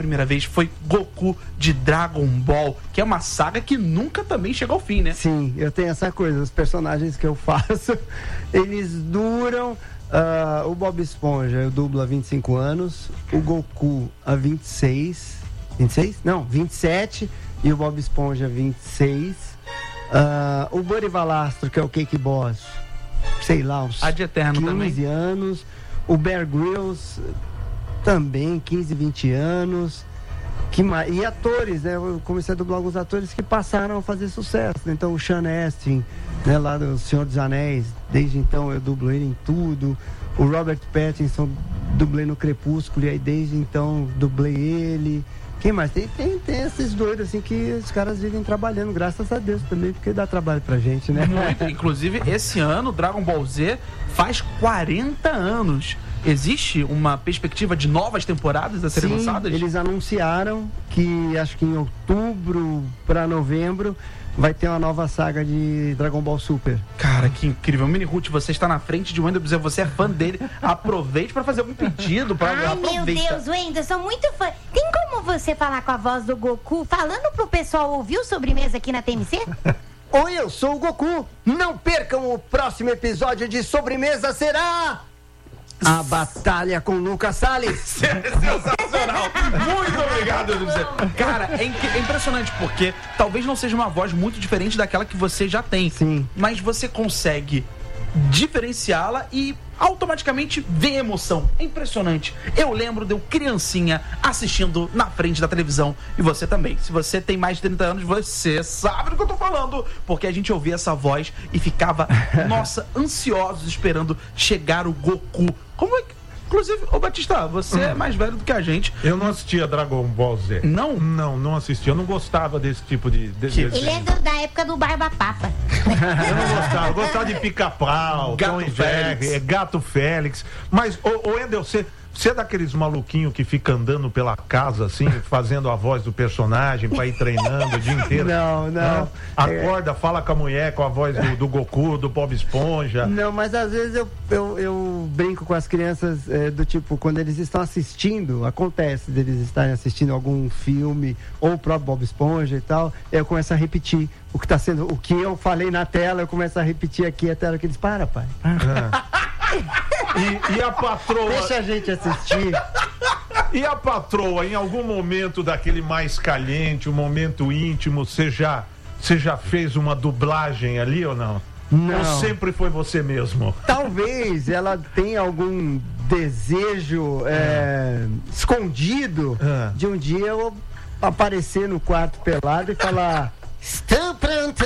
primeira vez foi Goku de Dragon Ball, que é uma saga que nunca também chegou ao fim, né? Sim, eu tenho essa coisa, os personagens que eu faço, eles duram. O Bob Esponja eu dublo há 25 anos, o Goku há 26, 26? Não, 27, e o Bob Esponja 26. O Buddy Valastro, que é o Cake Boss, sei lá, uns Ad Eterno 15 também. anos. O Bear Grylls também, 15, 20 anos. E atores, né? Eu comecei a dublar alguns atores que passaram a fazer sucesso. Então, o Sean Astin, né, lá do Senhor dos Anéis, desde então eu dublo ele em tudo. O Robert Pattinson, dublei no Crepúsculo, e aí desde então dublei ele. Quem mais? Tem esses doidos, assim, que os caras vivem trabalhando, graças a Deus também, porque dá trabalho pra gente, né? Muito. Inclusive, esse ano, Dragon Ball Z faz 40 anos. Existe uma perspectiva de novas temporadas a serem lançadas? Eles anunciaram que, acho que em outubro para novembro, vai ter uma nova saga de Dragon Ball Super. Cara, que incrível. Mini Ruth, você está na frente de Wendel Bezerra, você é fã dele. Aproveite para fazer algum pedido. Ai, meu Deus, Wendel, sou muito fã. Tem como você falar com a voz do Goku, falando pro pessoal ouvir o Sobremesa aqui na TMC? Oi, eu sou o Goku. Não percam o próximo episódio de Sobremesa, será... A Batalha com Lucas Salles. Sensacional. Muito obrigado, José. Cara, é impressionante, porque talvez não seja uma voz muito diferente daquela que você já tem. Sim. Mas você consegue diferenciá-la e automaticamente ver emoção. É impressionante. Eu lembro de eu criancinha assistindo na frente da televisão, e você também. Se você tem mais de 30 anos, você sabe do que eu tô falando, porque a gente ouvia essa voz e ficava, nossa, ansiosos esperando chegar o Goku. Como é que... Inclusive, ô Batista, você é mais velho do que a gente. Eu não assistia Dragon Ball Z. Não? Não assistia. Eu não gostava desse tipo de desenho. Ele é da época do Barba Papa. Eu não gostava. Eu gostava de Pica-Pau, Tom e Jerry, Gato Félix. Mas, ô Wendel, você é daqueles maluquinhos que fica andando pela casa, assim, fazendo a voz do personagem pra ir treinando o dia inteiro? Não. Acorda, fala com a mulher, com a voz do Goku, do Bob Esponja. Não, mas às vezes eu brinco com as crianças do tipo, quando eles estão assistindo, acontece deles estarem assistindo algum filme, ou o próprio Bob Esponja e tal, eu começo a repetir o que eu falei na tela, eu começo a repetir aqui até a hora que eles, para, pai. E a patroa... Deixa a gente assistir. E a patroa, em algum momento daquele mais caliente, um momento íntimo, você já fez uma dublagem ali ou não? Não. Ou sempre foi você mesmo? Talvez ela tenha algum desejo escondido de um dia eu aparecer no quarto pelado e falar: estou pronto!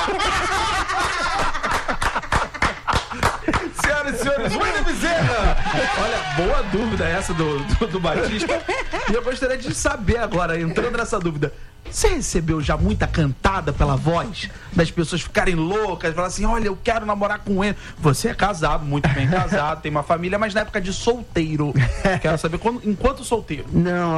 Senhoras e senhores, Wendel Bezerra! Olha, boa dúvida essa do Batista. E eu gostaria de saber agora, entrando nessa dúvida, você recebeu já muita cantada pela voz? Das pessoas ficarem loucas, falar assim, olha, eu quero namorar com ele. Você é casado, muito bem casado, tem uma família, mas na época de solteiro. Quero saber, enquanto solteiro. Não,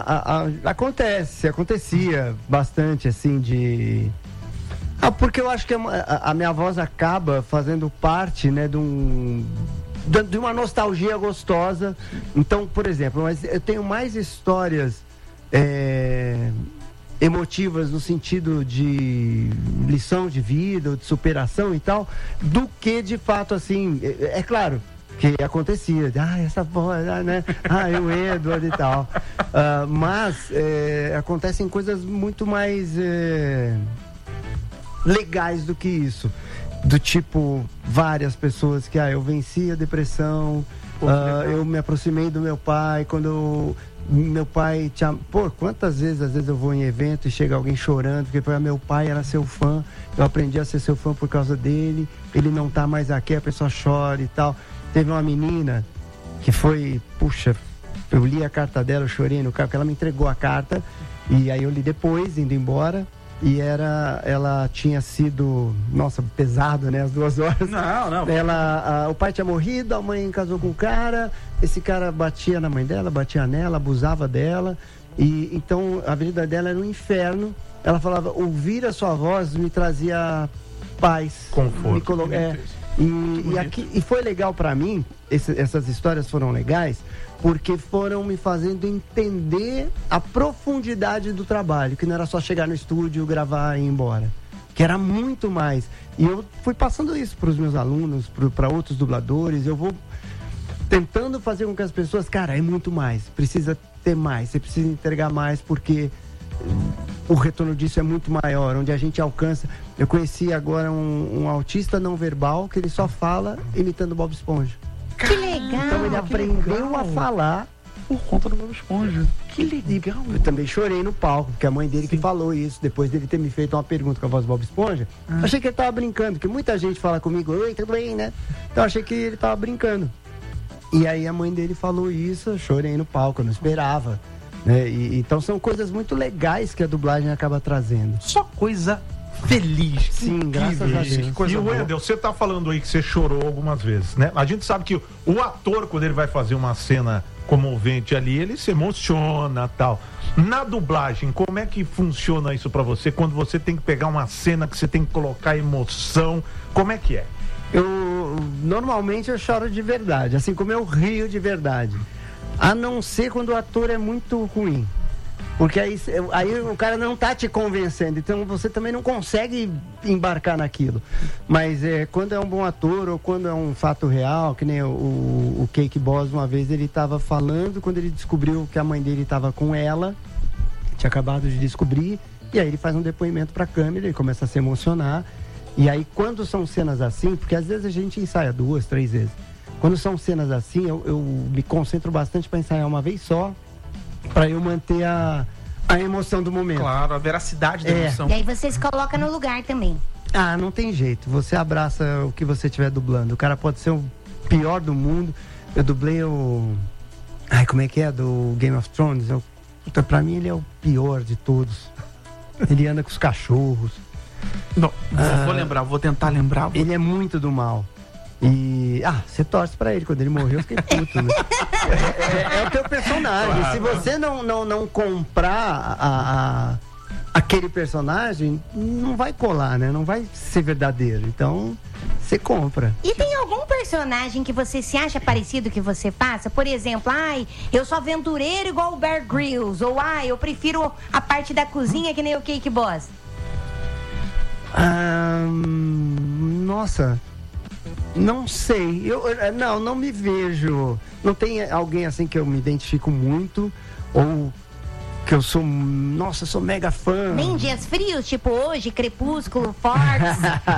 acontecia bastante, assim, de... porque eu acho que a minha voz acaba fazendo parte, né, de uma nostalgia gostosa. Então, por exemplo, eu tenho mais histórias emotivas no sentido de lição de vida, ou de superação e tal, do que de fato, assim, é claro que acontecia, essa voz, né, o Edward e tal, mas acontecem coisas muito mais legais do que isso, do tipo, várias pessoas que eu venci a depressão, eu me aproximei do meu pai, quando meu pai tinha... quantas vezes, às vezes eu vou em evento e chega alguém chorando, porque meu pai era seu fã, eu aprendi a ser seu fã por causa dele, ele não tá mais aqui, a pessoa chora e tal. Teve uma menina que foi, eu li a carta dela, eu chorei no carro, porque ela me entregou a carta, e aí eu li depois, indo embora, e ela tinha sido, nossa, pesado, né, as 2 horas. Não. O pai tinha morrido, a mãe casou com o cara, esse cara batia na mãe dela, batia nela, abusava dela, e então a vida dela era um inferno. Ela falava, ouvir a sua voz me trazia paz. Conforto. E foi legal pra mim, essas histórias foram legais, porque foram me fazendo entender a profundidade do trabalho, que não era só chegar no estúdio, gravar e ir embora, que era muito mais. E eu fui passando isso para os meus alunos, para outros dubladores, eu vou tentando fazer com que as pessoas, cara, é muito mais, precisa ter mais, você precisa entregar mais, porque o retorno disso é muito maior, onde a gente alcança. Eu conheci agora um autista não verbal, que ele só fala imitando Bob Esponja. Que legal! Então ele aprendeu a falar por conta do Bob Esponja. Que legal! Eu também chorei no palco, porque a mãe dele que falou isso, depois dele ter me feito uma pergunta com a voz do Bob Esponja. Achei que ele tava brincando, porque muita gente fala comigo, oi, tudo bem, né? Então achei que ele tava brincando. E aí a mãe dele falou isso, eu chorei no palco, eu não esperava. Né? Então são coisas muito legais que a dublagem acaba trazendo. Só coisa feliz. Sim, graças a Deus. Que coisa boa. Wendel, você tá falando aí que você chorou algumas vezes, né? A gente sabe que o ator, quando ele vai fazer uma cena comovente ali, ele se emociona, tal. Na dublagem, como é que funciona isso pra você? Quando você tem que pegar uma cena que você tem que colocar emoção, como é que é? Normalmente eu choro de verdade, assim como eu rio de verdade. A não ser quando o ator é muito ruim. Porque aí o cara não tá te convencendo, então você também não consegue embarcar naquilo. Mas quando é um bom ator ou quando é um fato real, que nem o Cake Boss, uma vez ele tava falando, quando ele descobriu que a mãe dele tava com ela, tinha acabado de descobrir, e aí ele faz um depoimento pra câmera, ele começa a se emocionar. E aí quando são cenas assim, porque às vezes a gente ensaia 2, 3 vezes. Quando são cenas assim, eu me concentro bastante para ensaiar uma vez só, para eu manter a emoção do momento. Claro, a veracidade da emoção. E aí você se coloca no lugar também. Ah, não tem jeito. Você abraça o que você estiver dublando. O cara pode ser o pior do mundo. Eu dublei o... Ai, como é que é? Do Game of Thrones. Pra mim ele é o pior de todos. Ele anda com os cachorros. Não, vou tentar lembrar. Ele é muito do mal. E, você torce pra ele. Quando ele morreu, eu fiquei puto, né? É o teu personagem. Claro. Se você não comprar aquele personagem, não vai colar, né? Não vai ser verdadeiro. Então, você compra. E tem algum personagem que você se acha parecido que você faça? Por exemplo, eu sou aventureiro igual o Bear Grylls. Ou, eu prefiro a parte da cozinha que nem o Cake Boss. Nossa... Não sei, não me vejo. Não tem alguém assim que eu me identifico muito, ou que eu sou mega fã. Nem dias frios, tipo hoje, Crepúsculo, Forks.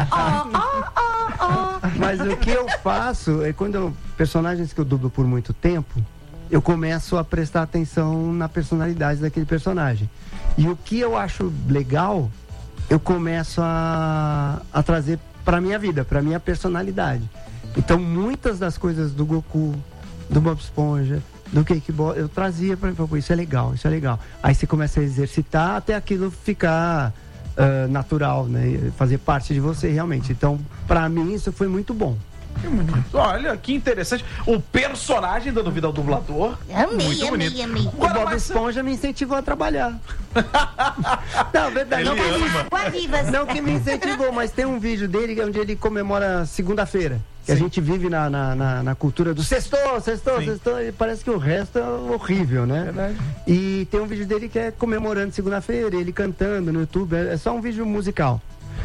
Mas o que eu faço é personagens que eu dublo por muito tempo, eu começo a prestar atenção na personalidade daquele personagem. E o que eu acho legal, eu começo a trazer pra minha vida, pra minha personalidade. Então muitas das coisas do Goku, do Bob Esponja, do Cake Boss, eu trazia pra mim, isso é legal. Aí você começa a exercitar até aquilo ficar natural, né? Fazer parte de você realmente. Então, pra mim, isso foi muito bom. Olha, que interessante. O personagem dando vida ao dublador. Muito bonito. Amei. O Bob Esponja me incentivou a trabalhar. Não, verdade. Não que me incentivou, mas tem um vídeo dele onde ele comemora segunda-feira. Que a gente vive na cultura do sextou, e parece que o resto é horrível, né? Verdade. E tem um vídeo dele que é comemorando segunda-feira, ele cantando no YouTube, é só um vídeo musical.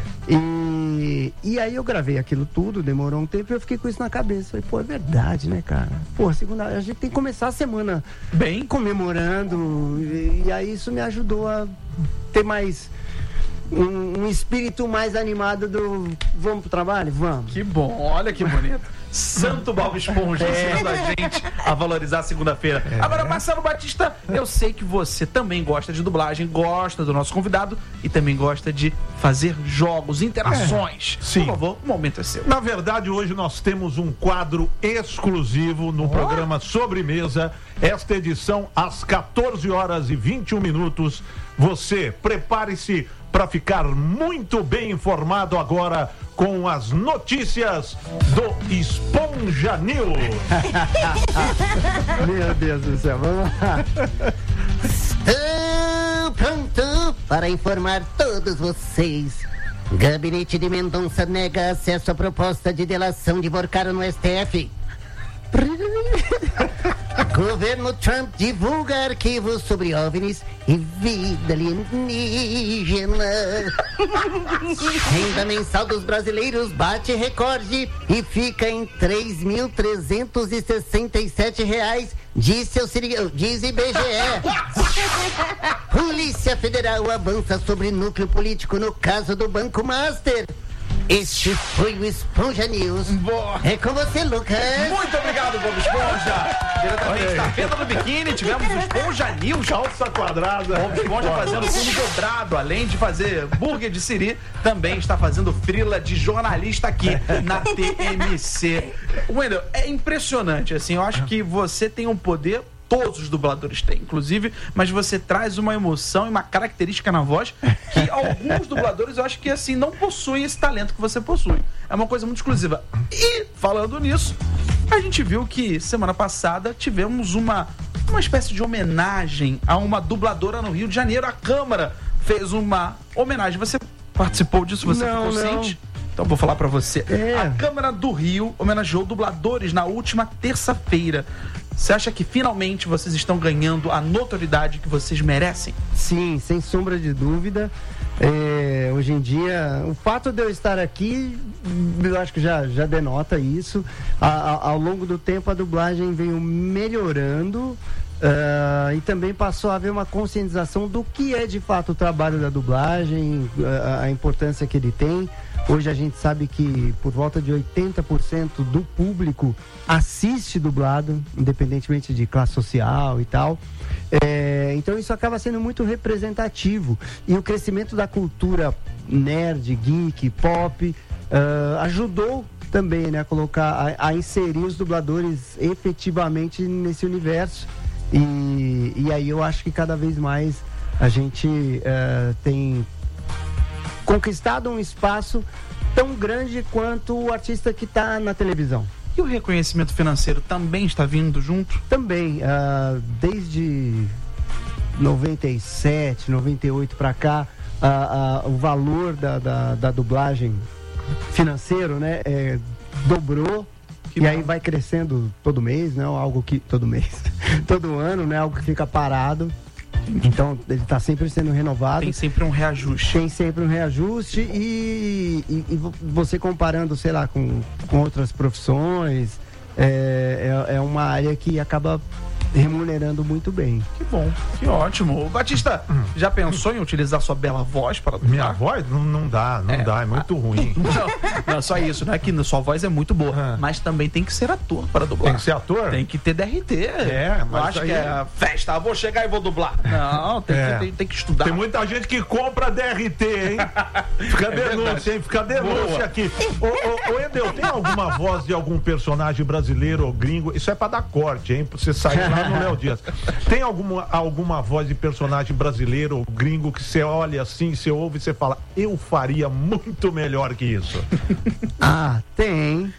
E aí eu gravei aquilo tudo, demorou um tempo e eu fiquei com isso na cabeça. Falei, é verdade, né, cara? Segunda, a gente tem que começar a semana bem comemorando. E aí isso me ajudou a ter mais um espírito mais animado do vamos pro trabalho? Vamos. Que bom, olha que bonito. Santo Bob Esponja ensinando a gente a valorizar a segunda-feira. Agora, Marcelo Batista, eu sei que você também gosta de dublagem, gosta do nosso convidado e também gosta de fazer jogos, interações. Sim. Por favor, o momento é seu. Na verdade, hoje nós temos um quadro exclusivo no programa Sobremesa. Esta edição, às 14h21. Você prepare-se para ficar muito bem informado agora com as notícias do Esponja News. Meu Deus do céu, vamos lá. Estou pronto para informar todos vocês Gabinete de Mendonça nega acesso à proposta de delação de Borcara no STF. Governo Trump divulga arquivos sobre OVNIs e vida alienígena. Renda mensal dos brasileiros bate recorde e fica em R$ 3.367, diz IBGE. Polícia Federal avança sobre núcleo político no caso do Banco Master. Este foi o Esponja News. Boa. É com você, Lucas. Muito obrigado, Bob Esponja. Diretamente da Venda do Biquíni, tivemos o Esponja News. Calça quadrada. Bob Esponja fazendo fundo dobrado, além de fazer burger de siri, também está fazendo frila de jornalista aqui na TMC. Wendel, é impressionante, assim, eu acho que você tem um poder... Todos os dubladores têm, inclusive, mas você traz uma emoção e uma característica na voz que alguns dubladores eu acho que assim não possuem esse talento que você possui. É uma coisa muito exclusiva. E, falando nisso, a gente viu que semana passada tivemos uma espécie de homenagem a uma dubladora no Rio de Janeiro. A Câmara fez uma homenagem. Você participou disso? Você ficou consciente? Então vou falar pra você. A Câmara do Rio homenageou dubladores na última terça-feira. Você acha que finalmente vocês estão ganhando a notoriedade que vocês merecem? Sim, sem sombra de dúvida. Hoje em dia, o fato de eu estar aqui, eu acho que já denota isso. Ao longo do tempo, a dublagem veio melhorando. E também passou a haver uma conscientização do que é de fato o trabalho da dublagem, a importância que ele tem. Hoje a gente sabe que por volta de 80% do público assiste dublado, independentemente de classe social e tal. Então isso acaba sendo muito representativo. E o crescimento da cultura nerd, geek, pop, ajudou também, né, a colocar, a inserir os dubladores efetivamente nesse universo. E aí eu acho que cada vez mais a gente tem conquistado um espaço tão grande quanto o artista que está na televisão. E o reconhecimento financeiro também está vindo junto? Também, desde 97, 98 para cá, o valor da dublagem financeiro, né, dobrou. E aí vai crescendo todo mês, né? Algo que. Todo mês. Todo ano, né? Algo que fica parado. Então, ele está sempre sendo renovado. Tem sempre um reajuste. Tem sempre um reajuste e você comparando, sei lá, com outras profissões, é uma área que acaba remunerando muito bem. Que bom, que ótimo. O Batista, já pensou em utilizar sua bela voz para dublar? Minha voz? Não dá, é muito ruim. Não, só isso, não é que sua voz é muito boa, mas também tem que ser ator para dublar. Tem que ser ator? Tem que ter DRT. Mas acho que é festa, vou chegar e vou dublar. Não, tem que estudar. Tem muita gente que compra DRT, hein? Fica denúncia, hein? Fica denúncia aqui. Ô, Endel, tem alguma voz de algum personagem brasileiro ou gringo? Isso é pra dar corte, hein? Pra você sair lá no Léo Dias. Tem alguma voz de personagem brasileiro ou gringo que você olha assim, você ouve e você fala, eu faria muito melhor que isso? Tem.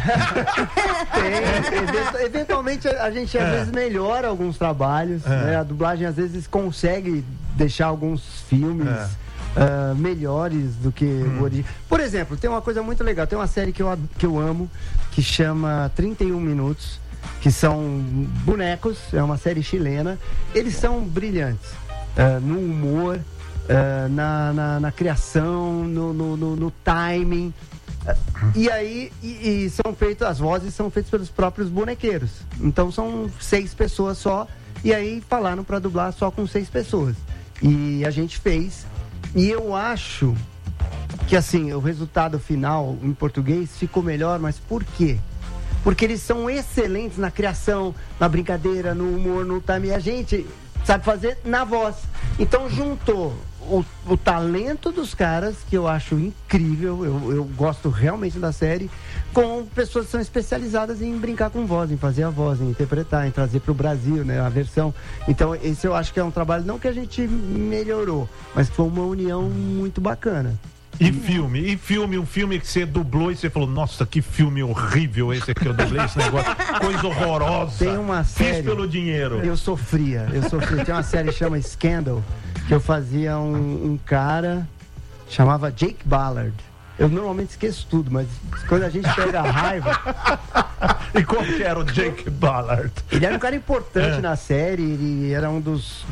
Tem. Eventualmente a gente às vezes melhora alguns trabalhos, né? A dublagem às vezes consegue deixar alguns filmes melhores do que o original. Por exemplo, tem uma coisa muito legal, tem uma série que eu amo, que chama 31 Minutos, que são bonecos, é uma série chilena. Eles são brilhantes no humor, na criação, no timing. E aí são feitas, as vozes são feitas pelos próprios bonequeiros. Então são 6 pessoas só. E aí falaram para dublar só com 6 pessoas. E a gente fez. E eu acho que assim, o resultado final em português ficou melhor, mas por quê? Porque eles são excelentes na criação, na brincadeira, no humor, no time. E a gente sabe fazer na voz. Então juntou o talento dos caras, que eu acho incrível, eu gosto realmente da série, com pessoas que são especializadas em brincar com voz, em fazer a voz, em interpretar, em trazer para o Brasil, né, a versão. Então esse eu acho que é um trabalho, não que a gente melhorou, mas foi uma união muito bacana. E filme, um filme que você dublou e você falou, nossa, que filme horrível esse que eu dublei, esse negócio, coisa horrorosa. Tem uma série, fiz pelo dinheiro. Eu sofria. Tem uma série que chama Scandal, que eu fazia um cara chamava Jake Ballard. Eu normalmente esqueço tudo, mas quando a gente pega a raiva... E como que era o Jake Ballard? Ele era um cara importante na série, ele era um dos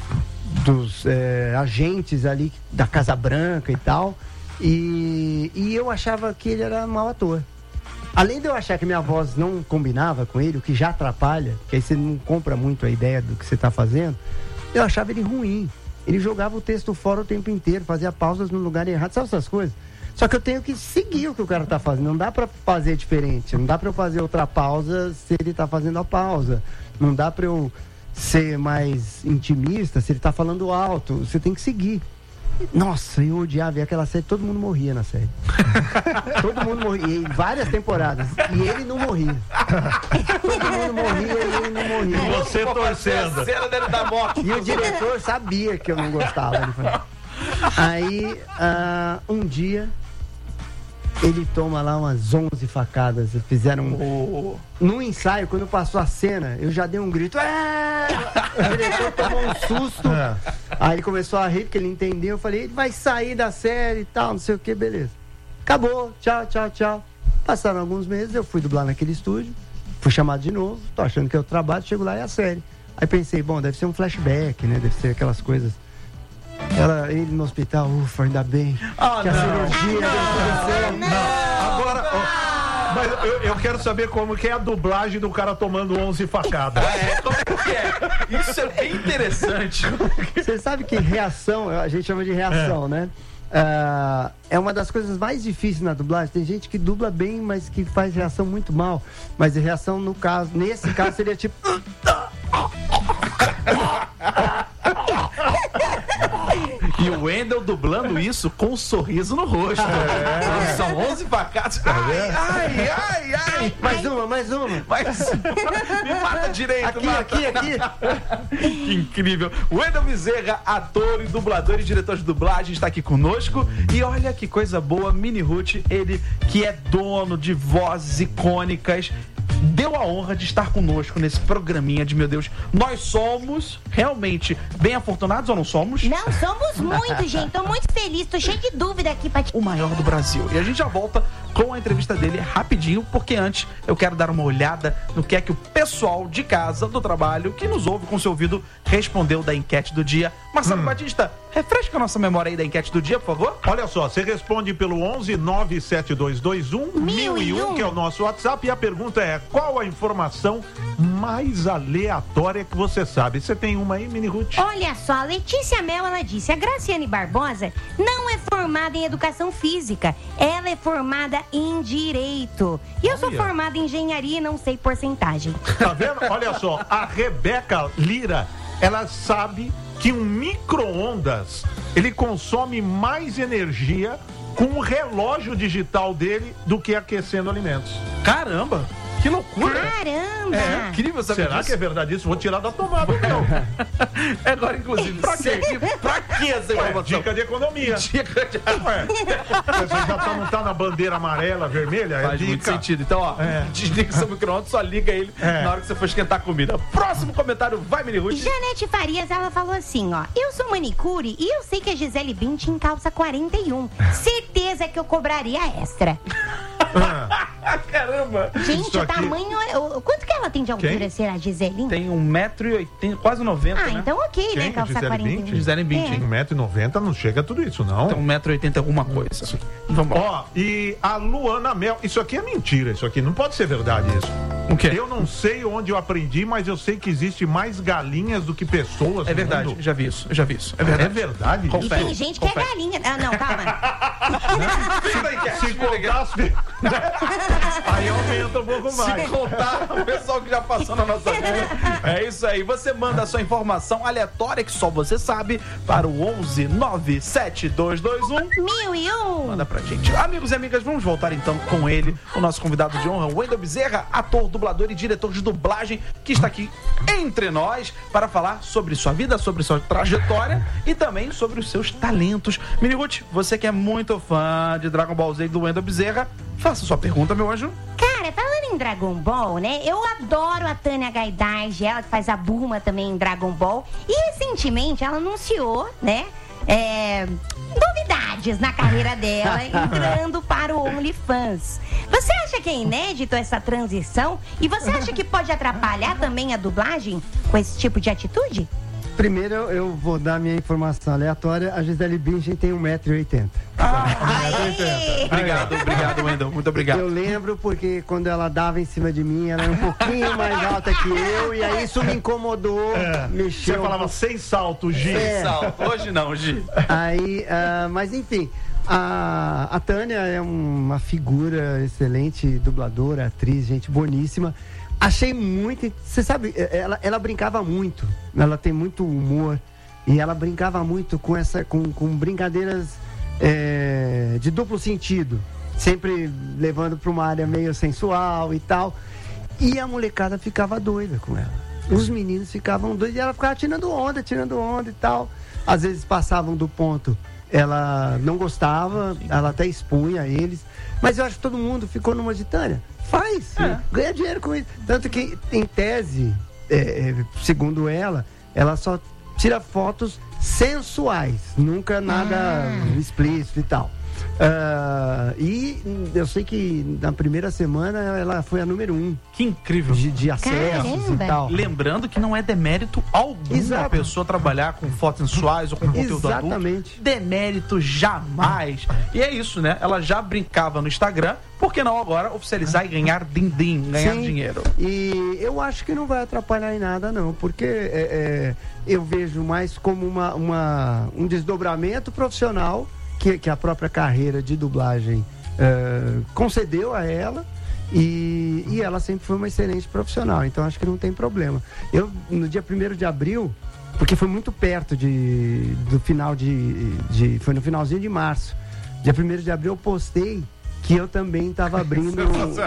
agentes ali da Casa Branca e tal. E eu achava que ele era mau ator. Além de eu achar que minha voz não combinava com ele, o que já atrapalha, que aí você não compra muito a ideia do que você está fazendo, eu achava ele ruim. Ele jogava o texto fora o tempo inteiro, fazia pausas no lugar errado, sabe essas coisas? Só que eu tenho que seguir o que o cara tá fazendo. Não dá pra fazer diferente. Não dá pra eu fazer outra pausa se ele tá fazendo a pausa. Não dá pra eu ser mais intimista se ele tá falando alto. Você tem que seguir. Nossa, eu odiava. E aquela série, todo mundo morria na série. Todo mundo morria. E várias temporadas. E ele não morria. Todo mundo morria e ele não morria. E você torcendo. E o diretor sabia que eu não gostava. Ele falou. Aí, um dia... Ele toma lá umas 11 facadas. Fizeram no ensaio, quando passou a cena, eu já dei um grito. O diretor tomou um susto. Aí ele começou a rir, porque ele entendeu. Eu falei, ele vai sair da série e tal, não sei o que, beleza. Acabou, tchau, tchau, tchau. Passaram alguns meses, eu fui dublar naquele estúdio. Fui chamado de novo, tô achando que é o trabalho, chego lá e é a série. Aí pensei, bom, deve ser um flashback, né? Deve ser aquelas coisas. Ele no hospital, ufa, ainda bem. Que a cirurgia deu tudo certo. Agora, mas eu quero saber como que é a dublagem do cara tomando 11 facadas. Como é que é? Isso é bem interessante. Você sabe que reação, a gente chama de reação, né? É uma das coisas mais difíceis na dublagem. Tem gente que dubla bem, mas que faz reação muito mal. Mas a reação, nesse caso, seria tipo... E o Wendel dublando isso com um sorriso no rosto. São 11 facadas. Ai. Mais uma. Me mata direito, aqui. Que incrível. Wendel Bezerra, ator e dublador e diretor de dublagem, está aqui conosco. E olha que coisa boa, Mini Ruth, ele que é dono de vozes icônicas, deu a honra de estar conosco nesse programinha de, meu Deus, nós somos realmente bem afortunados ou não somos? Não, somos muito, gente. Tô muito feliz, tô cheio de dúvida aqui pra ti. O maior do Brasil. E a gente já volta com a entrevista dele rapidinho, porque antes eu quero dar uma olhada no que é que o pessoal de casa, do trabalho, que nos ouve com seu ouvido, respondeu da enquete do dia. Marcelo Batista, refresca a nossa memória aí da enquete do dia, por favor. Olha só, você responde pelo 11 97221 1001, que é o nosso WhatsApp, e a pergunta é: qual a informação mais aleatória que você sabe? Você tem uma aí, Mini Ruth? Olha só, a Letícia Mel, ela disse: a Graciane Barbosa não é formada em educação física, ela é formada em direito. E eu sou formada em engenharia e não sei porcentagem. Tá vendo? Olha só, a Rebeca Lira, ela sabe que um micro-ondas, ele consome mais energia com o relógio digital dele do que aquecendo alimentos. Caramba! Que loucura! Caramba! É incrível saber Será disso. que é verdade isso? Vou tirar da tomada, não. Agora, inclusive, pra quê? Pra que essa informação? Dica de economia. Dica de... Você já não tá na bandeira amarela, vermelha? Faz muito sentido. Então, ó, desliga o seu micro-ondas, só liga ele na hora que você for esquentar a comida. Próximo comentário, vai, Mini Ruth. Janete Farias, ela falou assim, ó: eu sou manicure e eu sei que a Gisele Bündchen calça 41. Certeza que eu cobraria extra. Caramba! Gente, o tamanho... Quanto que ela tem de altura, será, Gisele? Tem 1,80m, quase 90, né? Então ok, né? Calçar 41. Gisele Bündchen. 1,90m não chega a tudo isso, não. Então 1,80m alguma coisa. Vamos lá. Ó, e a Luana Mel, isso aqui é mentira, isso aqui não pode ser verdade isso. O quê? Eu não sei onde eu aprendi, mas eu sei que existe mais galinhas do que pessoas. É verdade, já vi isso. É verdade. É verdade isso? E tem gente que é galinha. Ah, não, calma. Se contasse... Aí aumenta um pouco mais. Se contar o pessoal que já passou na nossa vida. É isso aí. Você manda a sua informação aleatória que só você sabe para o 11 97221 1001. Manda pra gente. Amigos e amigas, vamos voltar então com ele, o nosso convidado de honra, Wendel Bezerra, ator, dublador e diretor de dublagem, que está aqui entre nós para falar sobre sua vida, sobre sua trajetória e também sobre os seus talentos. Mini Ruth, você que é muito fã de Dragon Ball Z e do Wendel Bezerra, faça sua pergunta, meu anjo. Cara, falando em Dragon Ball, né? Eu adoro a Tânia Gaidard, ela que faz a Bulma também em Dragon Ball. E recentemente ela anunciou, né? Novidades. novidades na carreira dela, entrando para o OnlyFans. Você acha que é inédito essa transição? E você acha que pode atrapalhar também a dublagem com esse tipo de atitude? Primeiro eu vou dar minha informação aleatória. A Gisele Bündchen tem 1,80 m. Obrigado, Wendel. Muito obrigado. Eu lembro porque quando ela dava em cima de mim, ela era um pouquinho mais alta que eu, e aí isso me incomodou. Mexeu. Você falava sem salto, Gi. Sem salto. Hoje não, Gi. Aí, mas enfim, a Tânia é uma figura excelente, dubladora, atriz, gente boníssima. Achei muito. Você sabe, ela brincava muito. Ela tem muito humor. E ela brincava muito com brincadeiras de duplo sentido. Sempre levando para uma área meio sensual e tal. E a molecada ficava doida com ela. Os meninos ficavam doidos e ela ficava tirando onda e tal. Às vezes passavam do ponto. Ela não gostava, ela até expunha eles. Mas eu acho que todo mundo ficou numa de Tânia. Faz, ganha dinheiro com isso. Tanto que, em tese, segundo ela só tira fotos sensuais, nunca nada explícito e tal. E eu sei que na primeira semana ela foi a número 1. Que incrível. De acessos e tal. Lembrando que não é demérito algum a pessoa trabalhar com fotos sensuais ou com conteúdo adulto. Demérito jamais. E é isso, né? Ela já brincava no Instagram, por que não agora oficializar e ganhar din-din, ganhar dinheiro? E eu acho que não vai atrapalhar em nada, não, porque eu vejo mais como um desdobramento profissional que a própria carreira de dublagem concedeu a ela, e ela sempre foi uma excelente profissional, então acho que não tem problema. Eu, no dia 1º de abril, porque foi muito perto do final foi no finalzinho de março, dia 1º de abril eu postei que eu também estava abrindo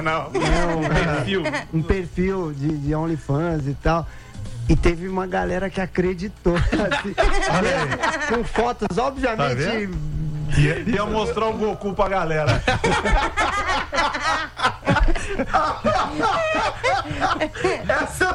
um perfil de OnlyFans e tal. E teve uma galera que acreditou. Assim, com fotos, obviamente. Ia mostrar o Goku pra galera. Essa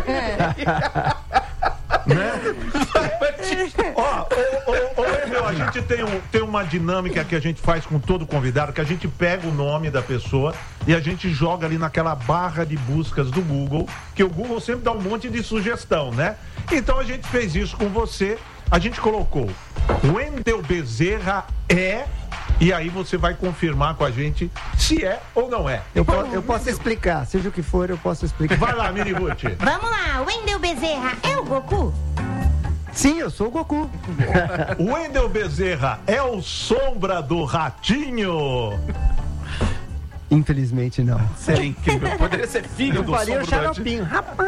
a gente tem uma dinâmica que a gente faz com todo convidado, que a gente pega o nome da pessoa e a gente joga ali naquela barra de buscas do Google, que o Google sempre dá um monte de sugestão, né? Então a gente fez isso com você, a gente colocou Wendel Bezerra e aí você vai confirmar com a gente se é ou não é. Eu posso explicar, seja o que for, eu posso explicar. Vai lá, Mini Ruth. Vamos lá, Wendel Bezerra é o Goku? Sim, eu sou o Goku. O Wendel Bezerra é o Sombra do Ratinho? Infelizmente não. Seria incrível. Poderia ser filho do Sombra do Ratinho. Rapaz,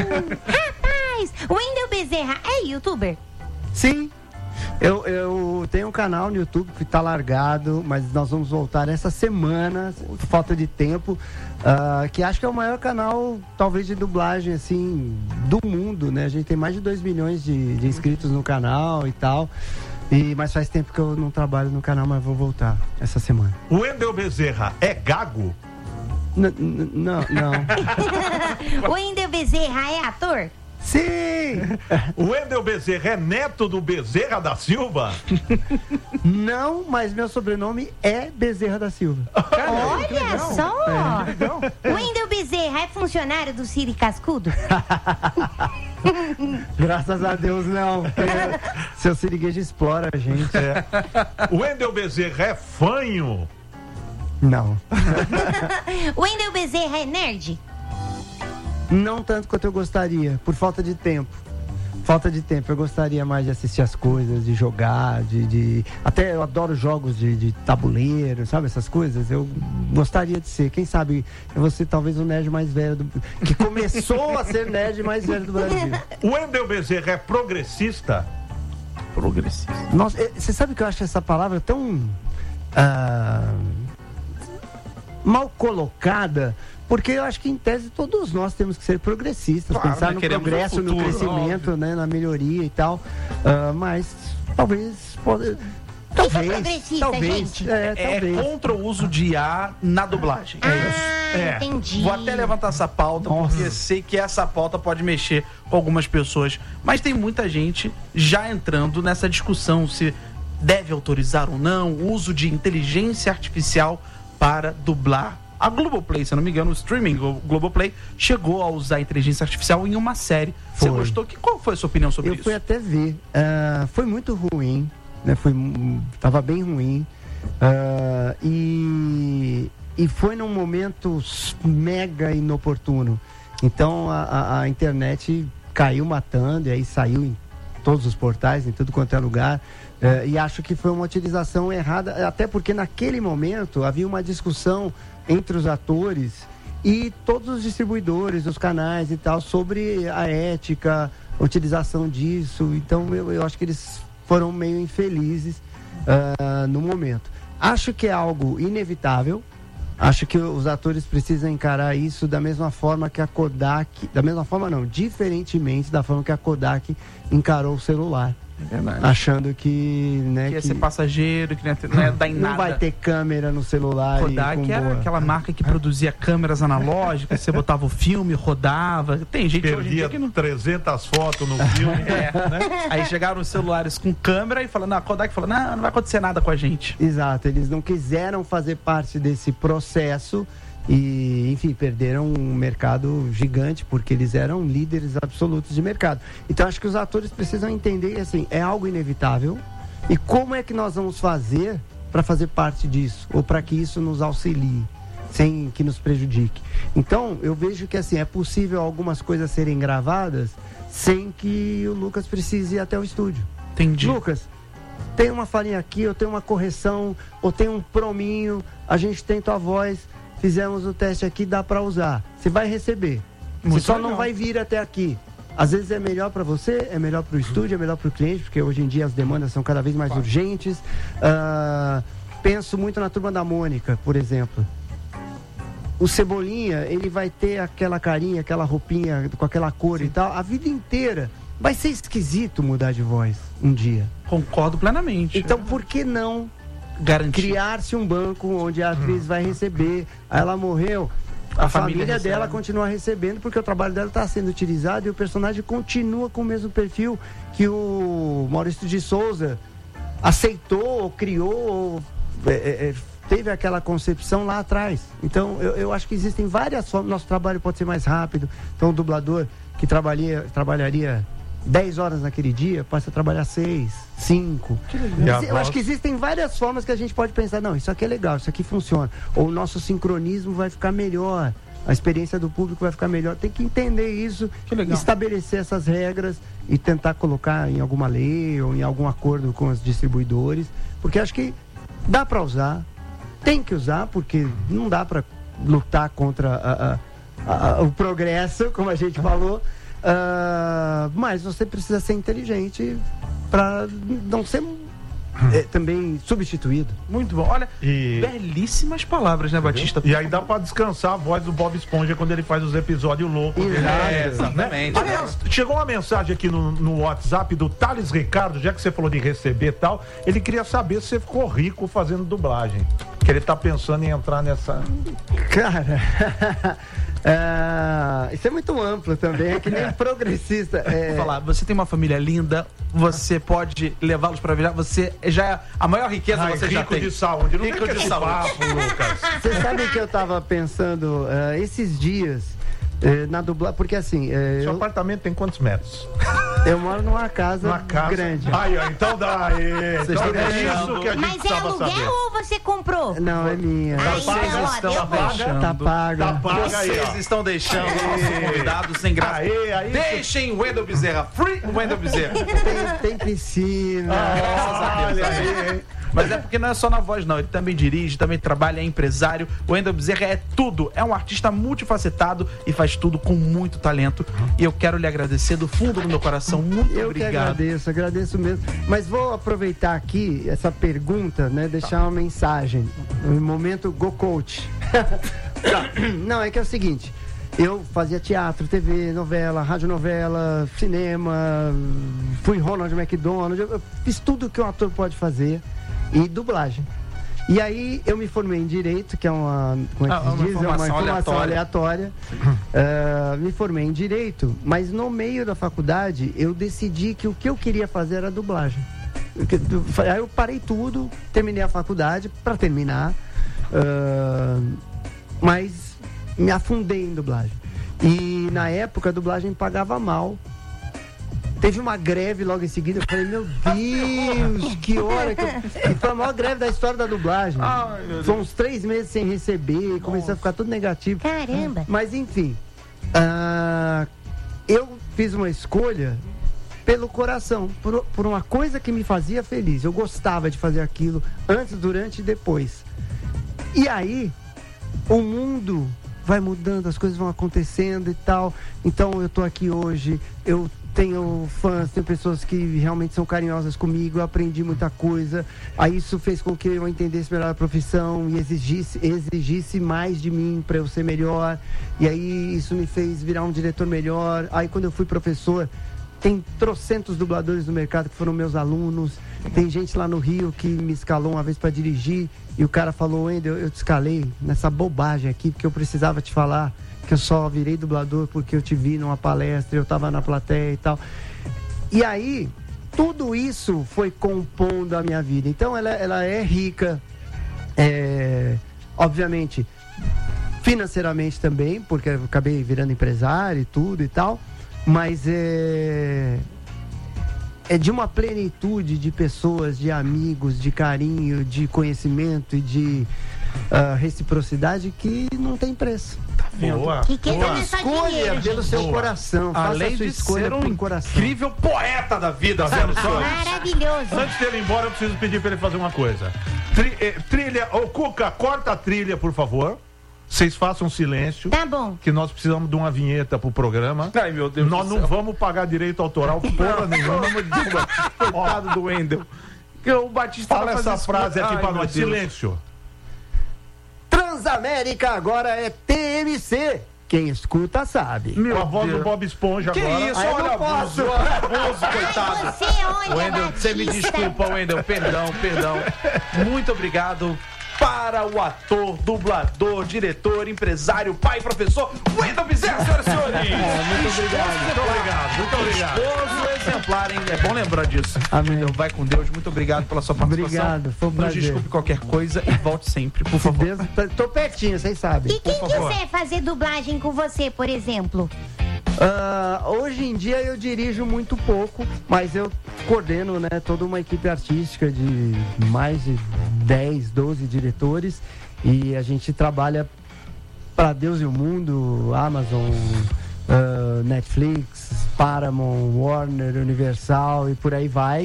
o Wendel Bezerra é youtuber? Sim. Eu tenho um canal no YouTube que está largado, mas nós vamos voltar essa semana, por falta de tempo, que acho que é o maior canal, talvez, de dublagem, assim, do mundo, né? A gente tem mais de 2 milhões de inscritos no canal e tal, mas faz tempo que eu não trabalho no canal, mas vou voltar essa semana. O Wendel Bezerra é gago? Não. O Wendel Bezerra é ator? Sim! O Wendel Bezerra é neto do Bezerra da Silva? Não, mas meu sobrenome é Bezerra da Silva. Olha só! O Wendel Bezerra é funcionário do Siri Cascudo? Graças a Deus, não. Seu siriguejo explora a gente. O Wendel Bezerra é fanho? Não. O Wendel Bezerra é nerd? Não tanto quanto eu gostaria, por falta de tempo. Eu gostaria mais de assistir as coisas, de jogar, até eu adoro jogos de tabuleiro, sabe, essas coisas. Eu gostaria de ser, quem sabe, eu vou ser talvez o nerd mais velho que começou a ser nerd mais velho do Brasil. O Wendel Bezerra é progressista? Progressista. Nossa, você sabe que eu acho essa palavra tão mal colocada, porque eu acho que, em tese, todos nós temos que ser progressistas, claro, pensar no progresso, futuro, no crescimento, né, na melhoria e tal. Mas talvez. Talvez. Gente? Talvez. Contra o uso de IA na dublagem. Entendi. Vou até levantar essa pauta, porque sei que essa pauta pode mexer com algumas pessoas. Mas tem muita gente já entrando nessa discussão se deve autorizar ou não o uso de inteligência artificial para dublar. A Globoplay, se eu não me engano, o streaming Globoplay chegou a usar a inteligência artificial em uma série. Você gostou? Qual foi a sua opinião sobre isso? Eu fui até ver. Foi muito ruim, né? Tava bem ruim. E foi num momento mega inoportuno. Então a internet caiu matando, e aí saiu em todos os portais, em tudo quanto é lugar. E acho que foi uma utilização errada, até porque naquele momento havia uma discussão entre os atores e todos os distribuidores, os canais e tal, sobre a ética, a utilização disso. Então eu acho que eles foram meio infelizes no momento. Acho que é algo inevitável. Acho que os atores precisam encarar isso da mesma forma que a Kodak... Da mesma forma não, diferentemente da forma que a Kodak encarou o celular. Achando que... Né, que ia ser passageiro, que não ia dar em nada. Não vai ter câmera no celular. Kodak era aquela marca que produzia câmeras analógicas, você botava o filme, rodava. Tem gente perdia hoje em dia que não... 300 fotos no filme. Né? Aí chegaram os celulares com câmera e falaram, a Kodak falou, não vai acontecer nada com a gente. Exato, eles não quiseram fazer parte desse processo e, enfim, perderam um mercado gigante porque eles eram líderes absolutos de mercado. Então acho que os atores precisam entender, assim, é algo inevitável, e como é que nós vamos fazer para fazer parte disso, ou para que isso nos auxilie, sem que nos prejudique. Então eu vejo que, assim, é possível algumas coisas serem gravadas sem que o Lucas precise ir até o estúdio. Entendi. Lucas, tem uma falinha aqui, ou tem uma correção, ou tem um prominho, a gente tem tua voz, fizemos o teste aqui, dá para usar. Você vai receber. Você só não vai vir até aqui. Às vezes é melhor para você, é melhor para o estúdio, é melhor para o cliente, porque hoje em dia as demandas são cada vez mais urgentes. Penso muito na Turma da Mônica, por exemplo. O Cebolinha, ele vai ter aquela carinha, aquela roupinha com aquela cor e tal, a vida inteira. Vai ser esquisito mudar de voz um dia. Concordo plenamente. Então, por que não criar-se um banco onde a atriz vai receber? Ela morreu, a família dela continua recebendo, porque o trabalho dela está sendo utilizado e o personagem continua com o mesmo perfil que o Maurício de Souza aceitou, ou criou, ou teve aquela concepção lá atrás. Então eu acho que existem várias formas. Nosso trabalho pode ser mais rápido. Então o dublador que trabalharia 10 horas naquele dia, passa a trabalhar 6, 5. Eu acho que existem várias formas que a gente pode pensar, não, isso aqui é legal, isso aqui funciona. Ou o nosso sincronismo vai ficar melhor, a experiência do público vai ficar melhor. Tem que entender isso, estabelecer essas regras e tentar colocar em alguma lei ou em algum acordo com os distribuidores, porque acho que dá para usar, tem que usar, porque não dá para lutar contra o progresso, como a gente falou. Mas você precisa ser inteligente para não ser também substituído. Muito bom. Olha, belíssimas palavras, né, Batista? E aí dá para descansar a voz do Bob Esponja quando ele faz os episódios loucos. Exatamente. Aliás, chegou uma mensagem aqui no WhatsApp do Thales Ricardo, já que você falou de receber e tal, ele queria saber se você ficou rico fazendo dublagem. Que ele tá pensando em entrar nessa... Cara... isso é muito amplo também, é que nem progressista. Vou falar, você tem uma família linda, você pode levá-los para viajar, você já a maior riqueza você já tem. Rico de saúde, não rico de saúde. Papo, Lucas. Você sabe que eu tava pensando esses dias na dublagem, porque assim... Seu apartamento tem quantos metros? Eu moro numa casa grande. Então dá aí. Então isso que a gente Mas é aluguel saber. Ou você comprou? Não, é minha. Tá paga. Vocês estão deixando os nossos convidados sem graça. Deixem o Wendel Bezerra. Free Wendel Bezerra. Tem piscina. Graças a Deus. Mas é porque não é só na voz, não. Ele também dirige, também trabalha, é empresário. O Wendel Bezerra é tudo. É um artista multifacetado e faz tudo com muito talento. E eu quero lhe agradecer do fundo do meu coração. Muito obrigado. Eu que agradeço mesmo. Mas vou aproveitar aqui essa pergunta, né? Deixar uma mensagem. No momento Go Coach. Não, é que é o seguinte. Eu fazia teatro, TV, novela, radionovela, cinema, fui Ronald McDonald, eu fiz tudo que um ator pode fazer, e dublagem. E aí eu me formei em Direito, que é uma informação aleatória. Me formei em Direito, mas no meio da faculdade eu decidi que o que eu queria fazer era dublagem. Aí eu parei tudo, terminei a faculdade para terminar, mas me afundei em dublagem. E na época a dublagem pagava mal. Teve uma greve logo em seguida, eu falei, meu Deus, que hora que E foi a maior greve da história da dublagem. Foi uns 3 meses sem receber, começou a ficar tudo negativo. Caramba! Mas enfim, eu fiz uma escolha pelo coração, por uma coisa que me fazia feliz. Eu gostava de fazer aquilo antes, durante e depois. E aí, o mundo vai mudando, as coisas vão acontecendo e tal. Então eu tô aqui hoje, eu tenho fãs, tenho pessoas que realmente são carinhosas comigo, eu aprendi muita coisa. Aí isso fez com que eu entendesse melhor a profissão e exigisse mais de mim para eu ser melhor. E aí isso me fez virar um diretor melhor. Aí quando eu fui professor, tem trocentos dubladores no mercado que foram meus alunos. Tem gente lá no Rio que me escalou uma vez para dirigir e o cara falou, Wendel, eu te escalei nessa bobagem aqui porque eu precisava te falar que eu só virei dublador porque eu te vi numa palestra, eu estava na plateia e tal. E aí, tudo isso foi compondo a minha vida. Então, ela é rica, obviamente, financeiramente também, porque eu acabei virando empresário e tudo e tal, mas é de uma plenitude de pessoas, de amigos, de carinho, de conhecimento e de reciprocidade que não tem preço. Boa. Que Escolha pelo seu coração. Além de ser um incrível poeta da vida, vendo só. Maravilhoso. Antes dele ir embora, eu preciso pedir pra ele fazer uma coisa. Trilha, Cuca, corta a trilha, por favor. Vocês façam silêncio. Tá bom. Que nós precisamos de uma vinheta pro programa. Ai, meu Deus. Nós não vamos pagar direito autoral porra nenhuma. Coitado do Wendel. O Batista Fala essa frase aqui pra nós. Silêncio. Transamérica agora é TMC. Quem escuta sabe. A voz do Bob Esponja Que agora. isso, olha abuso, coitado. Wendel, você me desculpa, Wendel, perdão. Muito obrigado para o ator, dublador, diretor, empresário, pai, professor, Wendel Bezerra, senhoras e senhores. Muito obrigado. Esposo exemplar, hein? É bom lembrar disso. Amém. Wendel, vai com Deus. Muito obrigado pela sua participação. Obrigado, foi um Nos prazer. desculpe qualquer coisa e volte sempre, por favor. Deus, tô pertinho, vocês sabem. E quem quiser fazer dublagem com você, por exemplo? Hoje em dia eu dirijo muito pouco, mas eu coordeno, né, toda uma equipe artística de mais de 10, 12 diretores e a gente trabalha para Deus e o mundo, Amazon, Netflix, Paramount, Warner, Universal e por aí vai.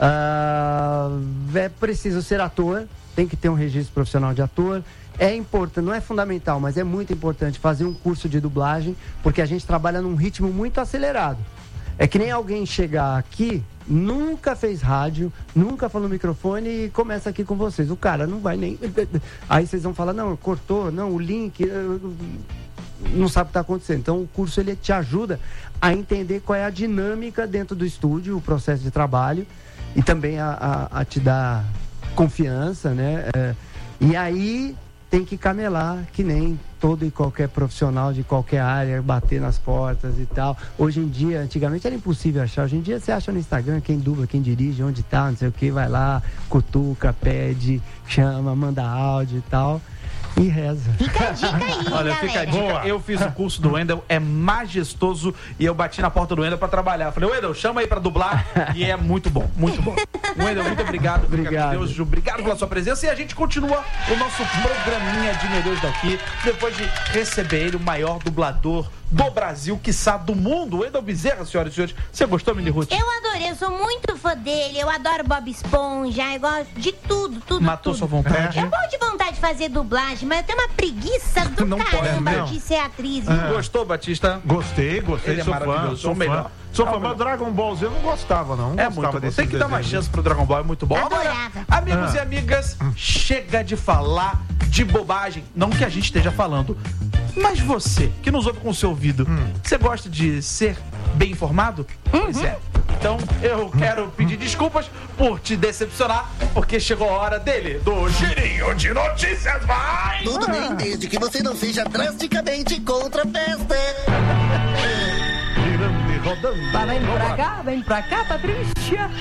É preciso ser ator, tem que ter um registro profissional de ator. É importante, não é fundamental, mas é muito importante fazer um curso de dublagem, porque a gente trabalha num ritmo muito acelerado. É que nem alguém chegar aqui, nunca fez rádio, nunca falou no microfone e começa aqui com vocês. O cara não vai nem... Aí vocês vão falar, não, cortou, não, o link... Não sabe o que está acontecendo. Então o curso ele te ajuda a entender qual é a dinâmica dentro do estúdio, o processo de trabalho e também a te dar confiança, né? E aí... tem que camelar, que nem todo e qualquer profissional de qualquer área, bater nas portas e tal. Hoje em dia, antigamente era impossível achar. Hoje em dia você acha no Instagram quem dubla, quem dirige, onde tá, não sei o que, vai lá, cutuca, pede, chama, manda áudio e tal. E reza. Fica a dica aí, Olha, galera. fica a dica. Boa. Eu fiz o curso do Wendel, é majestoso e eu bati na porta do Wendel pra trabalhar. Falei, Wendel, chama aí pra dublar e é muito bom, muito bom. Wendel, muito obrigado. Fica Obrigado. com Deus, obrigado pela sua presença e a gente continua o nosso programinha de Meu Deus daqui, depois de receber ele, o maior dublador do Brasil, quiçá do mundo, Wendel Bezerra, senhoras e senhores. Você gostou, Mini Ruth? Eu adorei, eu sou muito fã dele, eu adoro Bob Esponja, eu gosto de tudo. Matou sua vontade? Eu morro de vontade de fazer dublagem, mas eu tenho uma preguiça do Não pode, caramba não. de ser atriz. Gostou, Batista? Gostei, Ele é sou fã, maravilhoso, sou o melhor. fã. Sou É o fã, mas melhor. Dragon Ball Z eu não gostava, não. É Gostava muito bom. desses Tem que dar mais desenhos. chance pro Dragon Ball, é muito bom. Agora, Adorava. amigos e amigas, chega de falar de bobagem. Não que a gente esteja falando. Mas você, que nos ouve com o seu ouvido, você gosta de ser bem informado? Pois é. Então, eu quero pedir desculpas por te decepcionar, porque chegou a hora dele, do Girinho de Notícias, vai! Tudo bem, desde que você não seja drasticamente contra a festa. Girando de rodando. Vem pra cá, Patrícia.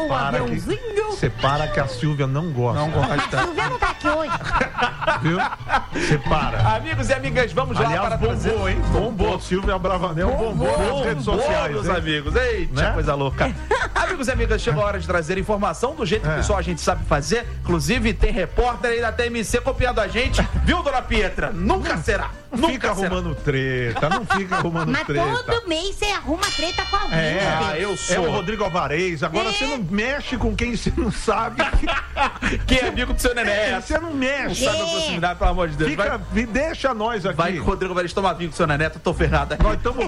Você para que a Silvia não gosta. Não gosta. A Silvia não tá aqui hoje. Viu? Você para. Amigos e amigas, vamos lá para trazer... bombou, hein? Bombou. Silvia Bravanel bombou nas redes sociais, meus hein? amigos. Eita, Né? coisa louca. Amigos e amigas, chegou a hora de trazer informação do jeito que só a gente sabe fazer. Inclusive, tem repórter aí da TMC copiando a gente. Viu, dona Pietra? Nunca será. Não fica arrumando treta, não fica arrumando Mas treta. todo mês você arruma treta com alguém. Eu sou. É o Rodrigo Alvarez. Agora você não mexe com quem você não sabe. Quem é amigo do seu neném? Você não mexe. Sabe a proximidade, pelo amor de Deus. Me deixa nós aqui. Vai que o Rodrigo Alvarez toma vinho com o seu neneto, eu tô ferrado aqui. Nós estamos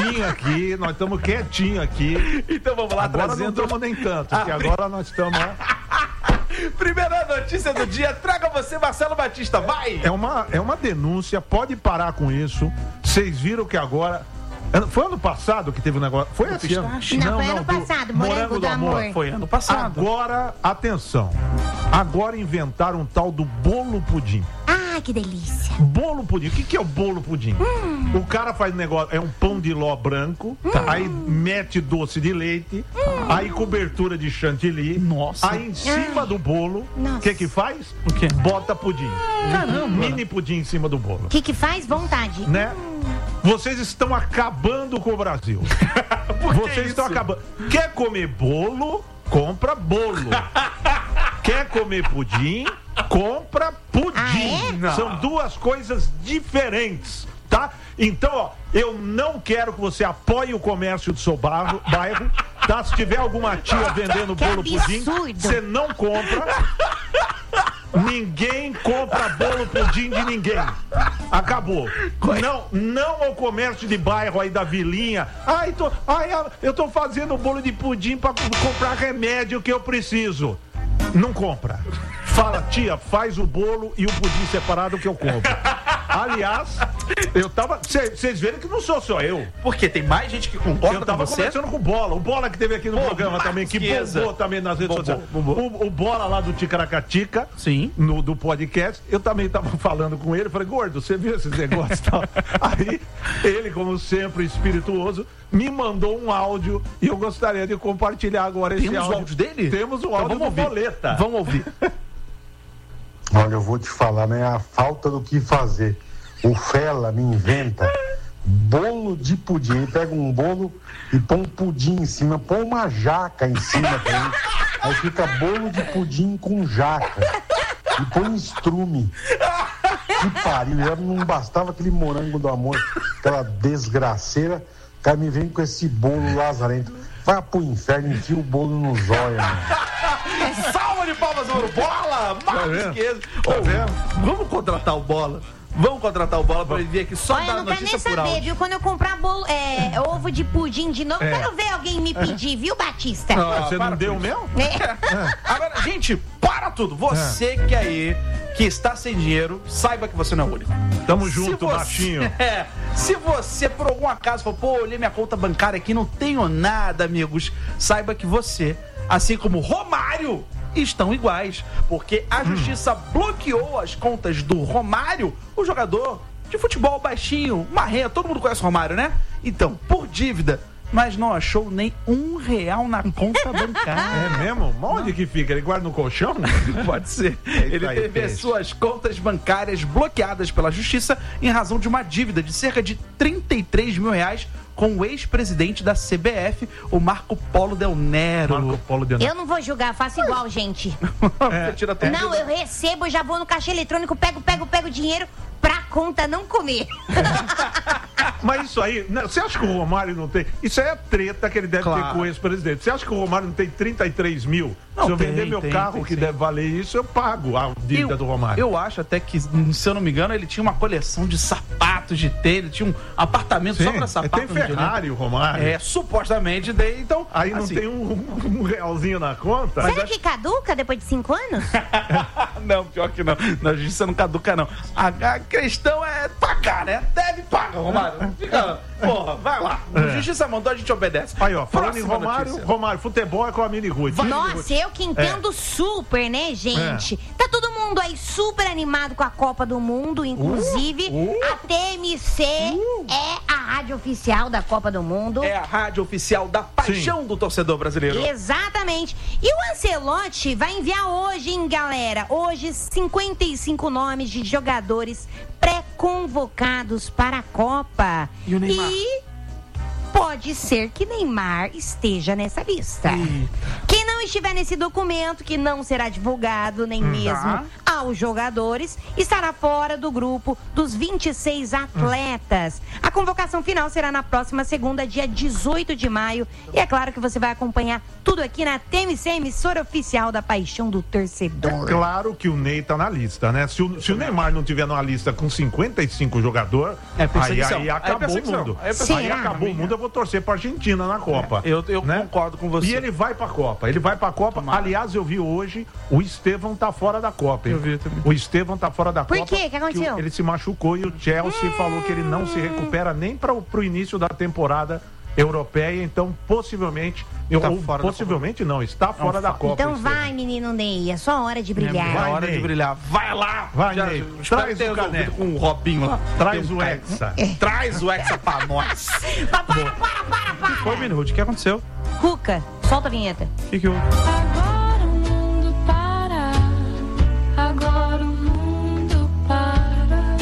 quietinho aqui. Então vamos lá, agora trazendo... não estamos nem tanto, porque agora nós estamos... Primeira notícia do dia, traga você, Marcelo Batista, vai! É uma denúncia, pode parar com isso. Vocês viram que agora... Foi ano passado que teve um negócio? Foi esse ano? Não, foi ano passado, Morango do Amor. Foi ano passado. Agora, atenção. Agora inventaram um tal do bolo pudim. Ah, que delícia. Bolo pudim. O que é o bolo pudim? O cara faz negócio, é um pão de ló branco, aí mete doce de leite, aí cobertura de chantilly. Nossa. Aí em cima do bolo, o que faz? O quê? Bota pudim. Caramba. Mini pudim em cima do bolo. O que faz? Vontade. Né? Vocês estão acabando com o Brasil. Vocês estão acabando. Quer comer bolo? Compra bolo. Quer comer pudim? Compra pudim. Ah, é? São duas coisas diferentes, tá? Então, ó, eu não quero que você apoie o comércio do seu bairro, tá? Se tiver alguma tia vendendo Que bolo pudim, absurdo. você não compra. Ninguém compra bolo pudim de ninguém. Acabou. Não ao comércio de bairro aí da vilinha. Eu tô fazendo bolo de pudim pra comprar remédio que eu preciso. Não compra. Fala, tia, faz o bolo e o pudim separado que eu compro. Aliás, eu tava... Vocês viram que não sou só eu. Porque tem mais gente que concorda Eu tava com você. conversando com o Bola. O Bola que teve aqui no programa também, que bombou também nas redes sociais. O Bola lá do Ticaracatica, Sim. do podcast, eu também tava falando com ele. Falei, gordo, você viu esses negócios e tal? Aí, ele, como sempre, espirituoso, me mandou um áudio e eu gostaria de compartilhar agora esse áudio. Temos o áudio dele? Temos o áudio do Boleta. Vamos ouvir. Olha, eu vou te falar, né? A falta do que fazer. O Fela me inventa bolo de pudim. Ele pega um bolo e põe um pudim em cima, põe uma jaca em cima também. Aí fica bolo de pudim com jaca. E põe estrume. Que pariu. Já não bastava aquele morango do amor, aquela desgraceira. O cara me vem com esse bolo lazarento. Vai pro inferno, enfia o bolo no zóio, mano. Salva de palmas para o Bola! Mais que esse. Vamos contratar o Bola. Vamos contratar o Bola pra ele vir aqui só dar Olha, eu não quero nem notícia por saber, áudio. viu? Quando eu comprar ovo de pudim de novo, quero ver alguém me pedir, viu, Batista? Você não deu o meu? Agora, gente, para tudo. Você que aí, que está sem dinheiro, saiba que você não é o único. Tamo junto, baixinho. Se você, por algum acaso, falou, pô, olhei minha conta bancária aqui, não tenho nada, amigos, saiba que você, assim como Romário, estão iguais, porque a justiça bloqueou as contas do Romário, o jogador de futebol baixinho, marrento, todo mundo conhece o Romário, né? Então, por dívida, mas não achou nem R$1 na conta bancária. É mesmo? Onde que fica? Ele guarda no colchão? Pode ser. Eita, Ele teve as suas contas bancárias bloqueadas pela justiça em razão de uma dívida de cerca de R$33 mil com o ex-presidente da CBF, o Marco Polo Del Nero. Eu não vou julgar, faço igual, gente. Você tira tudo. Não, eu recebo, já vou no caixa eletrônico, pego o dinheiro pra conta não comer. Mas isso aí, você acha que o Romário não tem? Isso aí é treta que ele deve ter com o ex-presidente. Você acha que o Romário não tem 33 mil? Não, se eu vender meu carro que deve valer isso, eu pago a dívida do Romário. Eu acho até que, se eu não me engano, ele tinha uma coleção de sapatos, de tênis, tinha um apartamento só pra sapatos. Tem Ferrari, o Romário. Supostamente. Então, aí não assim, tem um realzinho na conta? Será que caduca depois de 5 anos? Não, pior que não. Na justiça não caduca, não. A questão é pagar, né? Deve pagar, Romário. Porra, vai lá. Justiça mandou, a gente obedece. Aí, ó, falando Próxima em notícia. Romário, futebol é com a Mini Ruth. Nossa, eu que entendo super, né, gente? Tá todo mundo aí super animado com a Copa do Mundo, inclusive a TMC é a rádio oficial da Copa do Mundo. É a rádio oficial da paixão do torcedor brasileiro. Exatamente. E o Ancelotti vai enviar hoje, hein, galera? Hoje, 55 nomes de jogadores pré-convocados para a Copa. E o Neymar? Pode ser que Neymar esteja nessa lista. Quem não estiver nesse documento, que não será divulgado nem mesmo aos jogadores, estará fora do grupo dos 26 atletas. A convocação final será na próxima segunda, dia 18 de maio. E é claro que você vai acompanhar tudo aqui na TMC, emissora oficial da paixão do torcedor. É claro que o Ney tá na lista, né? Se o Neymar não tiver numa lista com 55 jogadores, aí acabou o mundo. Aí acabou o mundo, eu vou torcer pra Argentina na Copa. Eu concordo com você. E ele vai pra Copa. Aliás, eu vi hoje, o Estevão tá fora da Copa. Eu vi também. O Estevão tá fora da Copa. Por quê? O que aconteceu? Ele se machucou e o Chelsea falou que ele não se recupera nem pro início da temporada europeia, então possivelmente está fora da Copa. Então vai, menino Ney, é só hora de brilhar. É hora de brilhar. Vai lá! Vai, Ney. Traz o caneco com o Robinho lá. Traz o Hexa. Traz o Hexa pra nós. Para! Foi, Minuto, o que aconteceu? Cuca, solta a vinheta. O que houve? Agora o mundo para. Agora o mundo para.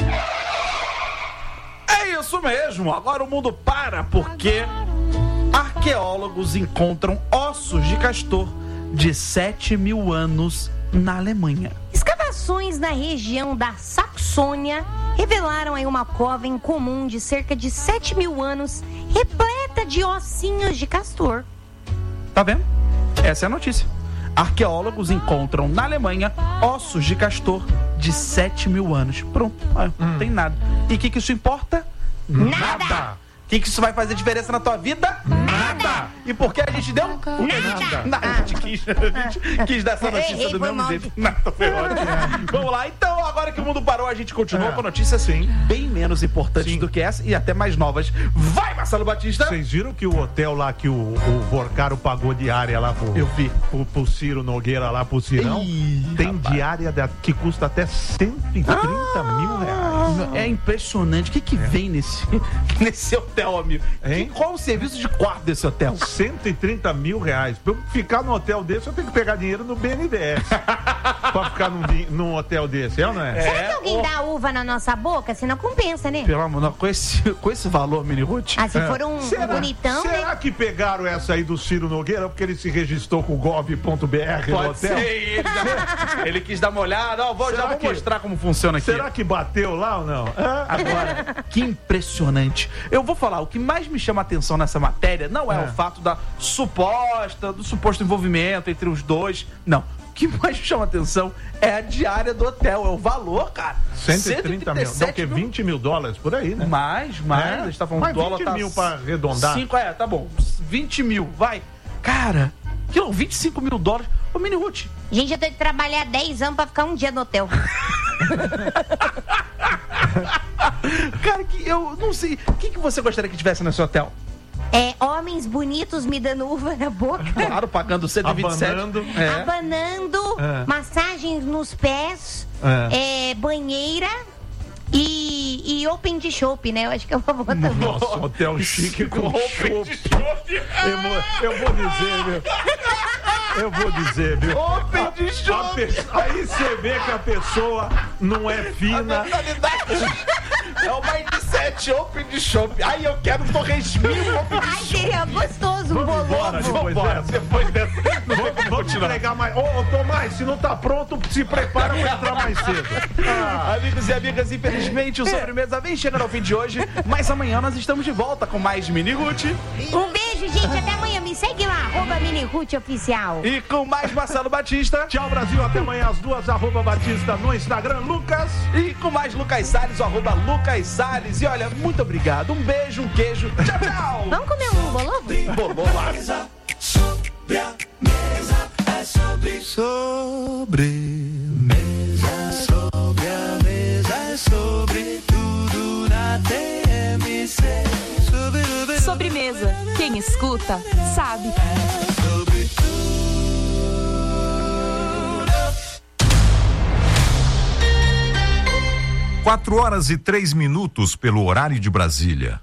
É isso mesmo, agora o mundo para, porque arqueólogos encontram ossos de castor de 7.000 anos na Alemanha. Escavações na região da Saxônia revelaram aí uma cova em comum de cerca de 7.000 anos, repleta de ossinhos de castor. Tá vendo? Essa é a notícia. Arqueólogos encontram na Alemanha ossos de castor de 7.000 anos. Pronto, não tem nada. E o que isso importa? Nada! O que isso vai fazer diferença na tua vida? Nada! E por que a gente deu? Nada! A gente quis dar essa notícia do mesmo jeito. Nada, foi ótimo. Vamos lá, então, agora que o mundo parou, a gente continua com notícias bem menos importantes do que essa e até mais novas. Vai, Marcelo Batista! Vocês viram que o hotel lá que o Vorcaro pagou diária lá pro Ciro Nogueira lá pro Cirão, tem diária que custa até 130 mil reais. É impressionante. O que vem nesse hotel, amigo? Qual o serviço de quarto desse hotel? 130 mil reais. Pra eu ficar num hotel desse, eu tenho que pegar dinheiro no BNDES. Pra ficar num hotel desse, é ou não é? Será que alguém dá uva na nossa boca? Senão compensa, né? Pelo amor, não, com esse valor, Mini Ruth. Se for um bonitão, será né? que pegaram essa aí do Ciro Nogueira porque ele se registrou com o gov.br no Pode hotel? ser, ele quis dar uma olhada. Já vou mostrar como funciona aqui. Será que bateu lá ou não? Agora, que impressionante. Eu vou falar, o que mais me chama a atenção nessa matéria não é o fato do suposto envolvimento entre os dois. Não. O que mais me chama a atenção é a diária do hotel. É o valor, cara. 130 mil. Dá o quê? 20 mil dólares por aí, né? Mais. A gente tá falando mas dólar. 20 mil pra arredondar. 5, tá bom. 20 mil, vai. Cara, 25 mil dólares. Ô, Mini Ruth. Gente, eu tenho que trabalhar 10 anos pra ficar um dia no hotel. Cara, que eu não sei. O que você gostaria que tivesse nesse hotel? Homens bonitos me dando uva na boca. Claro, pagando 127. Abanando, massagens nos pés, banheira e open de chopp, né? Eu acho que eu vou também. Nossa, hotel chique com chopp. Eu vou dizer, viu? Open de chopp. Aí você vê que a pessoa não é fina. É o mindset open de chopp. Ai, eu quero um torresminho open de chopp. Ai, seria gostoso, um bolovo. Depois dessa. Vamos entregar mais. Ô, Tomás, se não tá pronto, se prepara pra entrar mais cedo. Amigos e amigas, infelizmente o Sobremesa vem chegando ao fim de hoje, mas amanhã nós estamos de volta com mais Mini Ruth. Um beijo, gente. Até amanhã. Me segue lá, @Mini Ruth Oficial. E com mais Marcelo Batista. Tchau, Brasil. Até amanhã às 2, @Batista no Instagram, Lucas. E com mais Lucas Salles, @Lucas Salles. E olha, muito obrigado. Um beijo, um queijo. Tchau, tchau. Vamos comer um bolovo? Bolovo. Sobre a mesa, sobre mesa, sobre a mesa, é sobre tudo na TMC. escuta, sabe. 4h03 pelo horário de Brasília.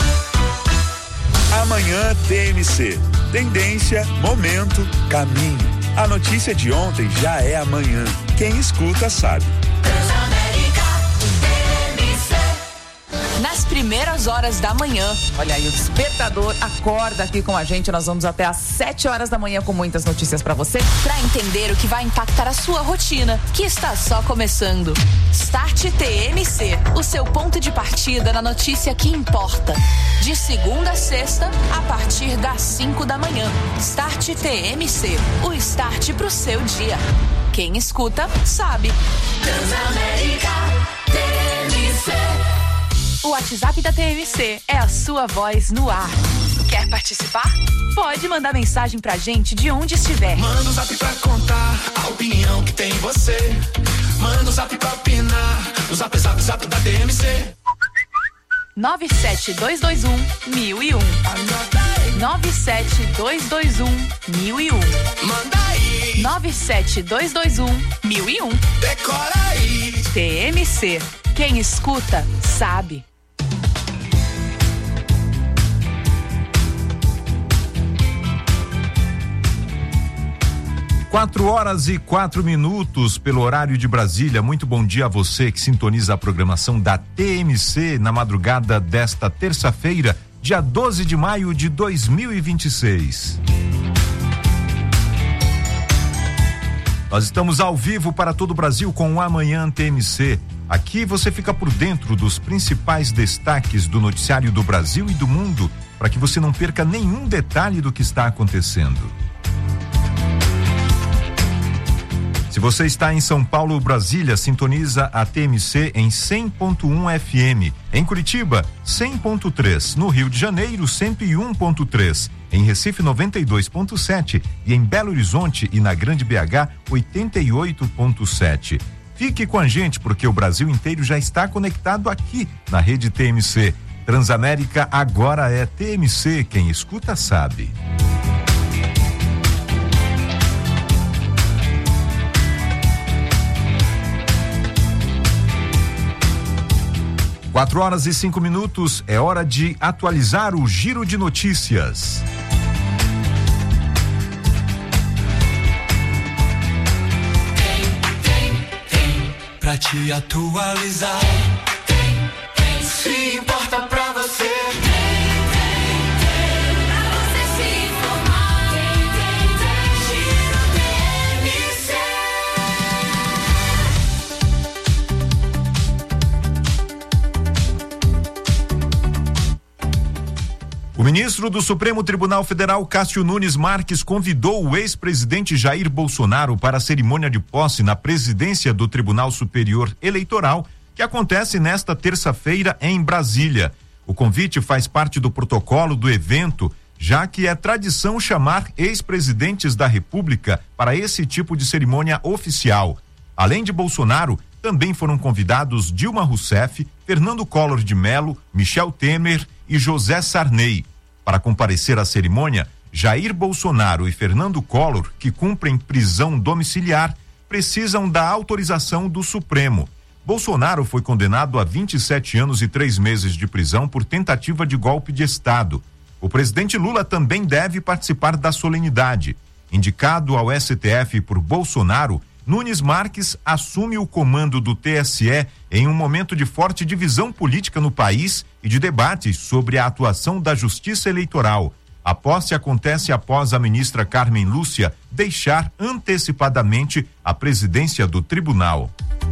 Amanhã TMC. Tendência, momento, caminho. A notícia de ontem já é amanhã. Quem escuta sabe. Nas primeiras horas da manhã. Olha aí, o despertador acorda aqui com a gente. Nós vamos até às 7 horas da manhã com muitas notícias pra você. Pra entender o que vai impactar a sua rotina, que está só começando. Start TMC, o seu ponto de partida na notícia que importa. De segunda a sexta, a partir das 5 da manhã. Start TMC, o start pro seu dia. Quem escuta, sabe. Transamérica TMC. O WhatsApp da TMC é a sua voz no ar. Quer participar? Pode mandar mensagem pra gente de onde estiver. Manda um zap pra contar a opinião que tem você. Manda um zap pra opinar. O zap da TMC. 97221-1001. 97221-1001. Manda aí. 97221-1001. Decora aí. TMC. Quem escuta, sabe. 4h04 pelo horário de Brasília. Muito bom dia a você que sintoniza a programação da TMC na madrugada desta terça-feira, dia 12 de maio de 2026. Nós estamos ao vivo para todo o Brasil com o Amanhã TMC. Aqui você fica por dentro dos principais destaques do noticiário do Brasil e do mundo, para que você não perca nenhum detalhe do que está acontecendo. Se você está em São Paulo ou Brasília, sintoniza a TMC em 100.1 FM. Em Curitiba, 100.3. No Rio de Janeiro, 101.3. Em Recife, 92.7. E em Belo Horizonte e na Grande BH, 88.7. Fique com a gente, porque o Brasil inteiro já está conectado aqui na rede TMC. Transamérica agora é TMC. Quem escuta sabe. 4h05, é hora de atualizar o giro de notícias. Tem pra te atualizar. Se importa pra você. O ministro do Supremo Tribunal Federal, Cássio Nunes Marques, convidou o ex-presidente Jair Bolsonaro para a cerimônia de posse na presidência do Tribunal Superior Eleitoral, que acontece nesta terça-feira em Brasília. O convite faz parte do protocolo do evento, já que é tradição chamar ex-presidentes da República para esse tipo de cerimônia oficial. Além de Bolsonaro, também foram convidados Dilma Rousseff, Fernando Collor de Mello, Michel Temer e José Sarney. Para comparecer à cerimônia, Jair Bolsonaro e Fernando Collor, que cumprem prisão domiciliar, precisam da autorização do Supremo. Bolsonaro foi condenado a 27 anos e 3 meses de prisão por tentativa de golpe de Estado. O presidente Lula também deve participar da solenidade. Indicado ao STF por Bolsonaro, Nunes Marques assume o comando do TSE em um momento de forte divisão política no país e de debates sobre a atuação da Justiça Eleitoral. A posse acontece após a ministra Carmen Lúcia deixar antecipadamente a presidência do tribunal.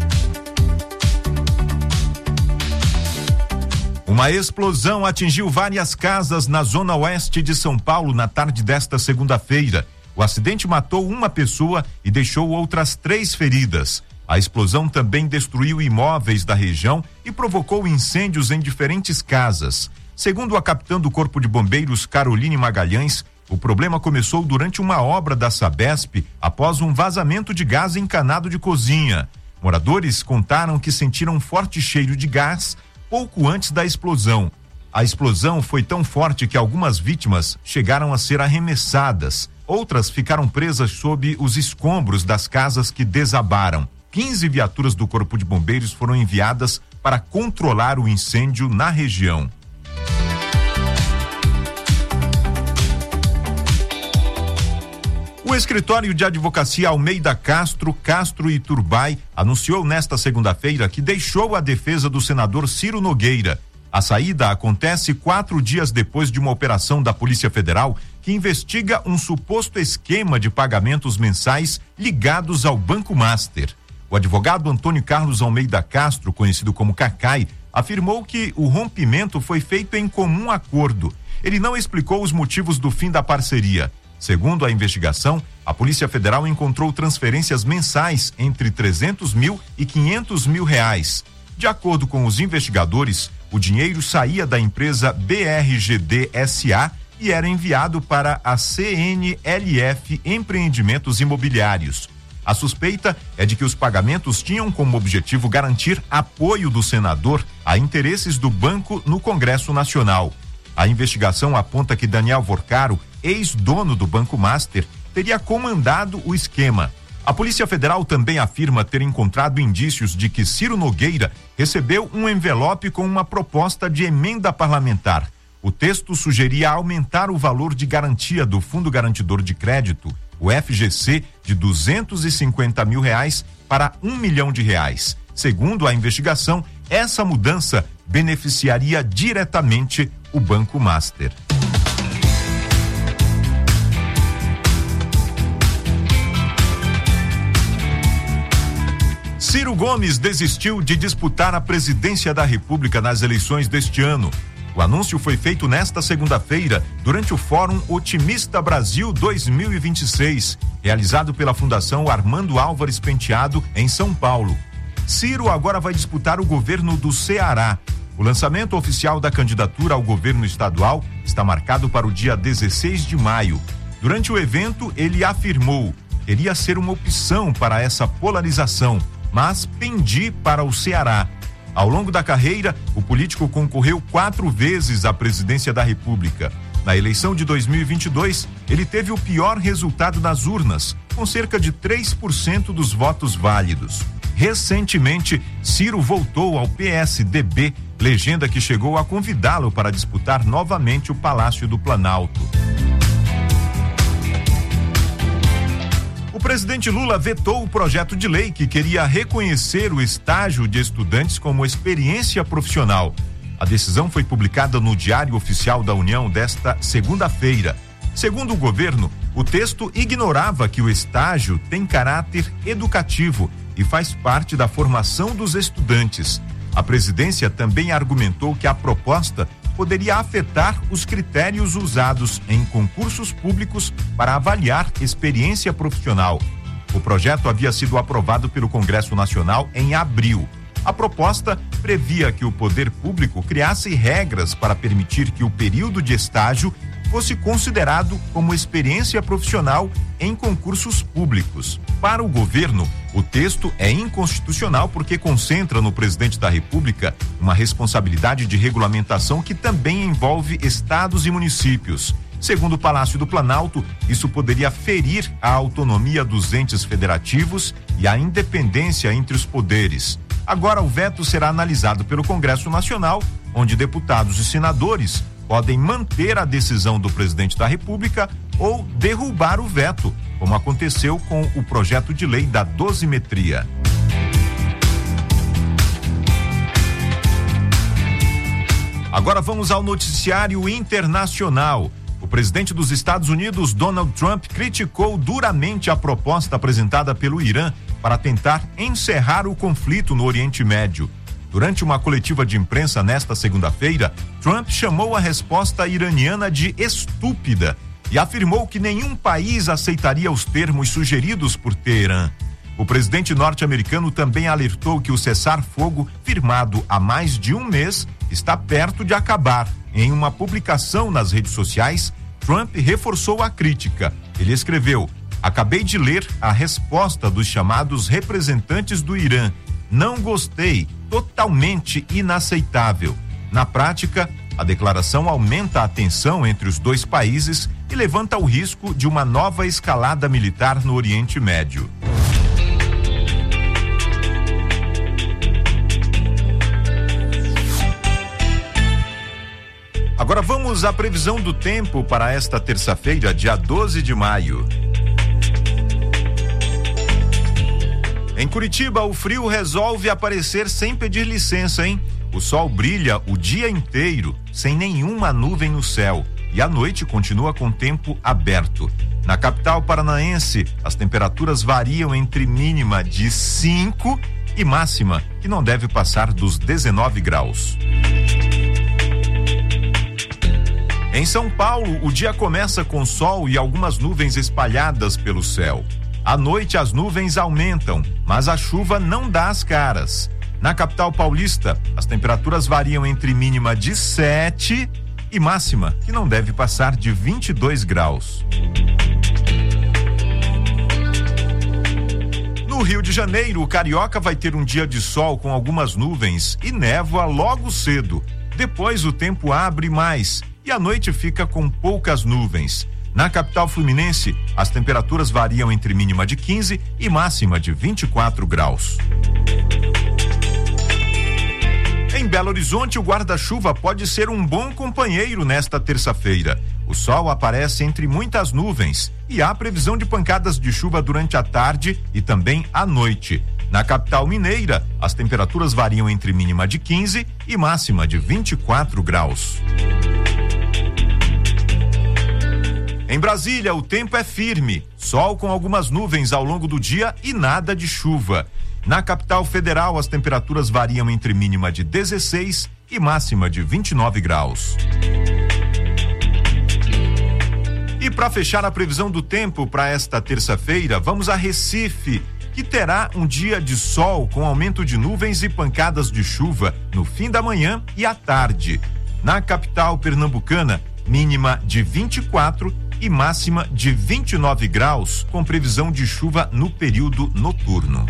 Uma explosão atingiu várias casas na zona oeste de São Paulo na tarde desta segunda-feira. O acidente matou uma pessoa e deixou outras 3 feridas. A explosão também destruiu imóveis da região e provocou incêndios em diferentes casas. Segundo a capitã do Corpo de Bombeiros, Caroline Magalhães, o problema começou durante uma obra da Sabesp após um vazamento de gás encanado de cozinha. Moradores contaram que sentiram um forte cheiro de gás pouco antes da explosão. A explosão foi tão forte que algumas vítimas chegaram a ser arremessadas. Outras ficaram presas sob os escombros das casas que desabaram. 15 viaturas do Corpo de Bombeiros foram enviadas para controlar o incêndio na região. O escritório de advocacia Almeida Castro e Turbay anunciou nesta segunda-feira que deixou a defesa do senador Ciro Nogueira. A saída acontece 4 dias depois de uma operação da Polícia Federal que investiga um suposto esquema de pagamentos mensais ligados ao Banco Master. O advogado Antônio Carlos Almeida Castro, conhecido como Cacai, afirmou que o rompimento foi feito em comum acordo. Ele não explicou os motivos do fim da parceria. Segundo a investigação, a Polícia Federal encontrou transferências mensais entre 300 mil e 500 mil reais. De acordo com os investigadores, o dinheiro saía da empresa BRGD SA e era enviado para a CNLF Empreendimentos Imobiliários. A suspeita é de que os pagamentos tinham como objetivo garantir apoio do senador a interesses do banco no Congresso Nacional. A investigação aponta que Daniel Vorcaro, ex-dono do Banco Master, teria comandado o esquema. A Polícia Federal também afirma ter encontrado indícios de que Ciro Nogueira recebeu um envelope com uma proposta de emenda parlamentar. O texto sugeria aumentar o valor de garantia do Fundo Garantidor de Crédito, o FGC, de R$250 mil para R$1 milhão. Segundo a investigação, essa mudança beneficiaria diretamente o Banco Master. Ciro Gomes desistiu de disputar a presidência da República nas eleições deste ano. O anúncio foi feito nesta segunda-feira, durante o Fórum Otimista Brasil 2026, realizado pela Fundação Armando Álvares Penteado, em São Paulo. Ciro agora vai disputar o governo do Ceará. O lançamento oficial da candidatura ao governo estadual está marcado para o dia 16 de maio. Durante o evento, ele afirmou que queria ser uma opção para essa polarização, mas pendi para o Ceará. Ao longo da carreira, o político concorreu 4 vezes à presidência da República. Na eleição de 2022, ele teve o pior resultado nas urnas, com cerca de 3% dos votos válidos. Recentemente, Ciro voltou ao PSDB, legenda que chegou a convidá-lo para disputar novamente o Palácio do Planalto. O presidente Lula vetou o projeto de lei que queria reconhecer o estágio de estudantes como experiência profissional. A decisão foi publicada no Diário Oficial da União desta segunda-feira. Segundo o governo, o texto ignorava que o estágio tem caráter educativo e faz parte da formação dos estudantes. A presidência também argumentou que a proposta poderia afetar os critérios usados em concursos públicos para avaliar experiência profissional. O projeto havia sido aprovado pelo Congresso Nacional em abril. A proposta previa que o poder público criasse regras para permitir que o período de estágio fosse considerado como experiência profissional em concursos públicos. Para o governo, o texto é inconstitucional porque concentra no presidente da República uma responsabilidade de regulamentação que também envolve estados e municípios. Segundo o Palácio do Planalto, isso poderia ferir a autonomia dos entes federativos e a independência entre os poderes. Agora o veto será analisado pelo Congresso Nacional, onde deputados e senadores podem manter a decisão do presidente da República ou derrubar o veto, como aconteceu com o projeto de lei da dosimetria. Agora vamos ao noticiário internacional. O presidente dos Estados Unidos, Donald Trump, criticou duramente a proposta apresentada pelo Irã para tentar encerrar o conflito no Oriente Médio. Durante uma coletiva de imprensa nesta segunda-feira, Trump chamou a resposta iraniana de estúpida e afirmou que nenhum país aceitaria os termos sugeridos por Teherã. O presidente norte-americano também alertou que o cessar-fogo, firmado há mais de um mês, está perto de acabar. Em uma publicação nas redes sociais, Trump reforçou a crítica. Ele escreveu: "Acabei de ler a resposta dos chamados representantes do Irã. Não gostei, totalmente inaceitável. Na prática, A declaração aumenta a tensão entre os dois países e levanta o risco de uma nova escalada militar no Oriente Médio. Agora vamos à previsão do tempo para esta terça-feira, dia 12 de maio. Em Curitiba, o frio resolve aparecer sem pedir licença, hein? O sol brilha o dia inteiro, sem nenhuma nuvem no céu, e à noite continua com tempo aberto. Na capital paranaense, as temperaturas variam entre mínima de 5 e máxima, que não deve passar dos 19 graus. Em São Paulo, o dia começa com sol e algumas nuvens espalhadas pelo céu. À noite, as nuvens aumentam, mas a chuva não dá as caras. Na capital paulista, as temperaturas variam entre mínima de 7 e máxima, que não deve passar de 22 graus. No Rio de Janeiro, o carioca vai ter um dia de sol com algumas nuvens e névoa logo cedo. Depois o tempo abre mais e a noite fica com poucas nuvens. Na capital fluminense, as temperaturas variam entre mínima de 15 e máxima de 24 graus. Em Belo Horizonte, o guarda-chuva pode ser um bom companheiro nesta terça-feira. O sol aparece entre muitas nuvens e há previsão de pancadas de chuva durante a tarde e também à noite. Na capital mineira, as temperaturas variam entre mínima de 15 e máxima de 24 graus. Em Brasília, o tempo é firme, sol com algumas nuvens ao longo do dia e nada de chuva. Na capital federal, as temperaturas variam entre mínima de 16 e máxima de 29 graus. E para fechar a previsão do tempo para esta terça-feira, vamos a Recife, que terá um dia de sol com aumento de nuvens e pancadas de chuva no fim da manhã e à tarde. Na capital pernambucana, mínima de 24 e máxima de 29 graus, com previsão de chuva no período noturno.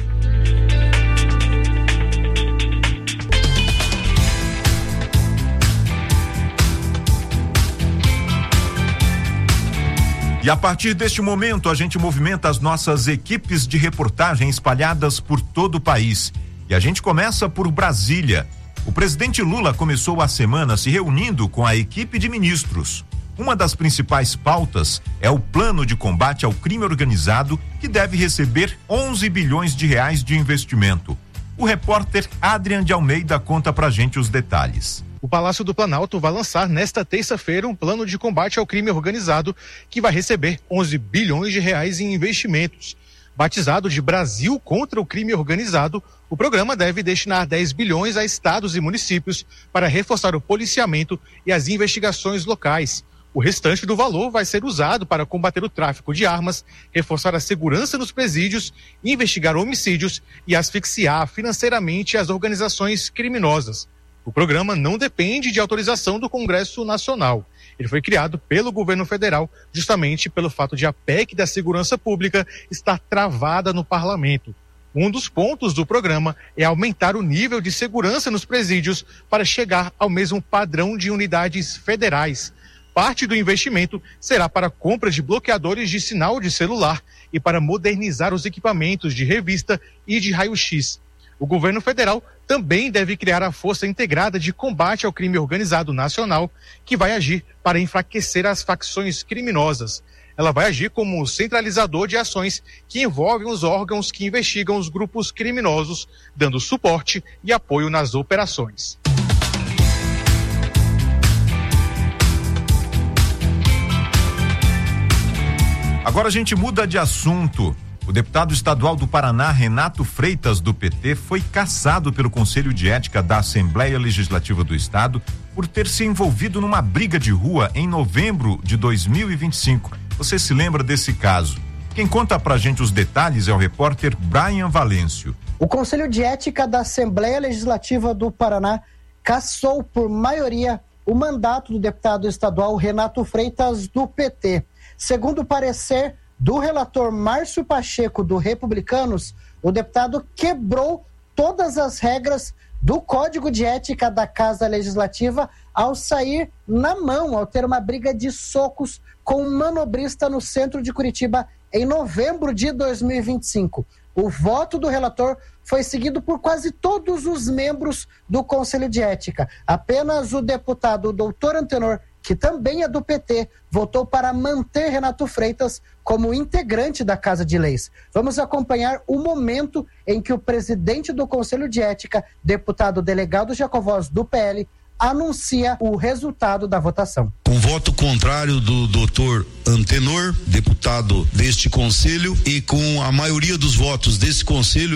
E a partir deste momento, a gente movimenta as nossas equipes de reportagem espalhadas por todo o país. E a gente começa por Brasília. O presidente Lula começou a semana se reunindo com a equipe de ministros. Uma das principais pautas é o plano de combate ao crime organizado, que deve receber 11 bilhões de reais de investimento. O repórter Adrian de Almeida conta pra gente os detalhes. O Palácio do Planalto vai lançar nesta terça-feira um plano de combate ao crime organizado que vai receber 11 bilhões de reais em investimentos. Batizado de Brasil contra o crime organizado, o programa deve destinar 10 bilhões a estados e municípios para reforçar o policiamento e as investigações locais. O restante do valor vai ser usado para combater o tráfico de armas, reforçar a segurança nos presídios, investigar homicídios e asfixiar financeiramente as organizações criminosas. O programa não depende de autorização do Congresso Nacional. Ele foi criado pelo governo federal justamente pelo fato de a PEC da Segurança Pública estar travada no parlamento. Um dos pontos do programa é aumentar o nível de segurança nos presídios para chegar ao mesmo padrão de unidades federais. Parte do investimento será para compras de bloqueadores de sinal de celular e para modernizar os equipamentos de revista e de raio-x. O governo federal também deve criar a Força Integrada de Combate ao Crime Organizado Nacional, que vai agir para enfraquecer as facções criminosas. Ela vai agir como um centralizador de ações que envolvem os órgãos que investigam os grupos criminosos, dando suporte e apoio nas operações. Agora a gente muda de assunto. O deputado estadual do Paraná, Renato Freitas, do PT, foi cassado pelo Conselho de Ética da Assembleia Legislativa do Estado por ter se envolvido numa briga de rua em novembro de 2025. Você se lembra desse caso? Quem conta pra gente os detalhes é o repórter Brian Valêncio. O Conselho de Ética da Assembleia Legislativa do Paraná cassou por maioria o mandato do deputado estadual Renato Freitas, do PT. Segundo o parecer do relator Márcio Pacheco, do Republicanos, o deputado quebrou todas as regras do Código de Ética da Casa Legislativa ao sair na mão, ao ter uma briga de socos com um manobrista no centro de Curitiba em novembro de 2025. O voto do relator foi seguido por quase todos os membros do Conselho de Ética. Apenas o deputado Doutor Antenor, que também é do PT, votou para manter Renato Freitas como integrante da Casa de Leis. Vamos acompanhar o momento em que o presidente do Conselho de Ética, deputado delegado Jacovós, do PL, anuncia o resultado da votação. Com voto contrário do doutor Antenor, deputado deste conselho, e com a maioria dos votos desse conselho,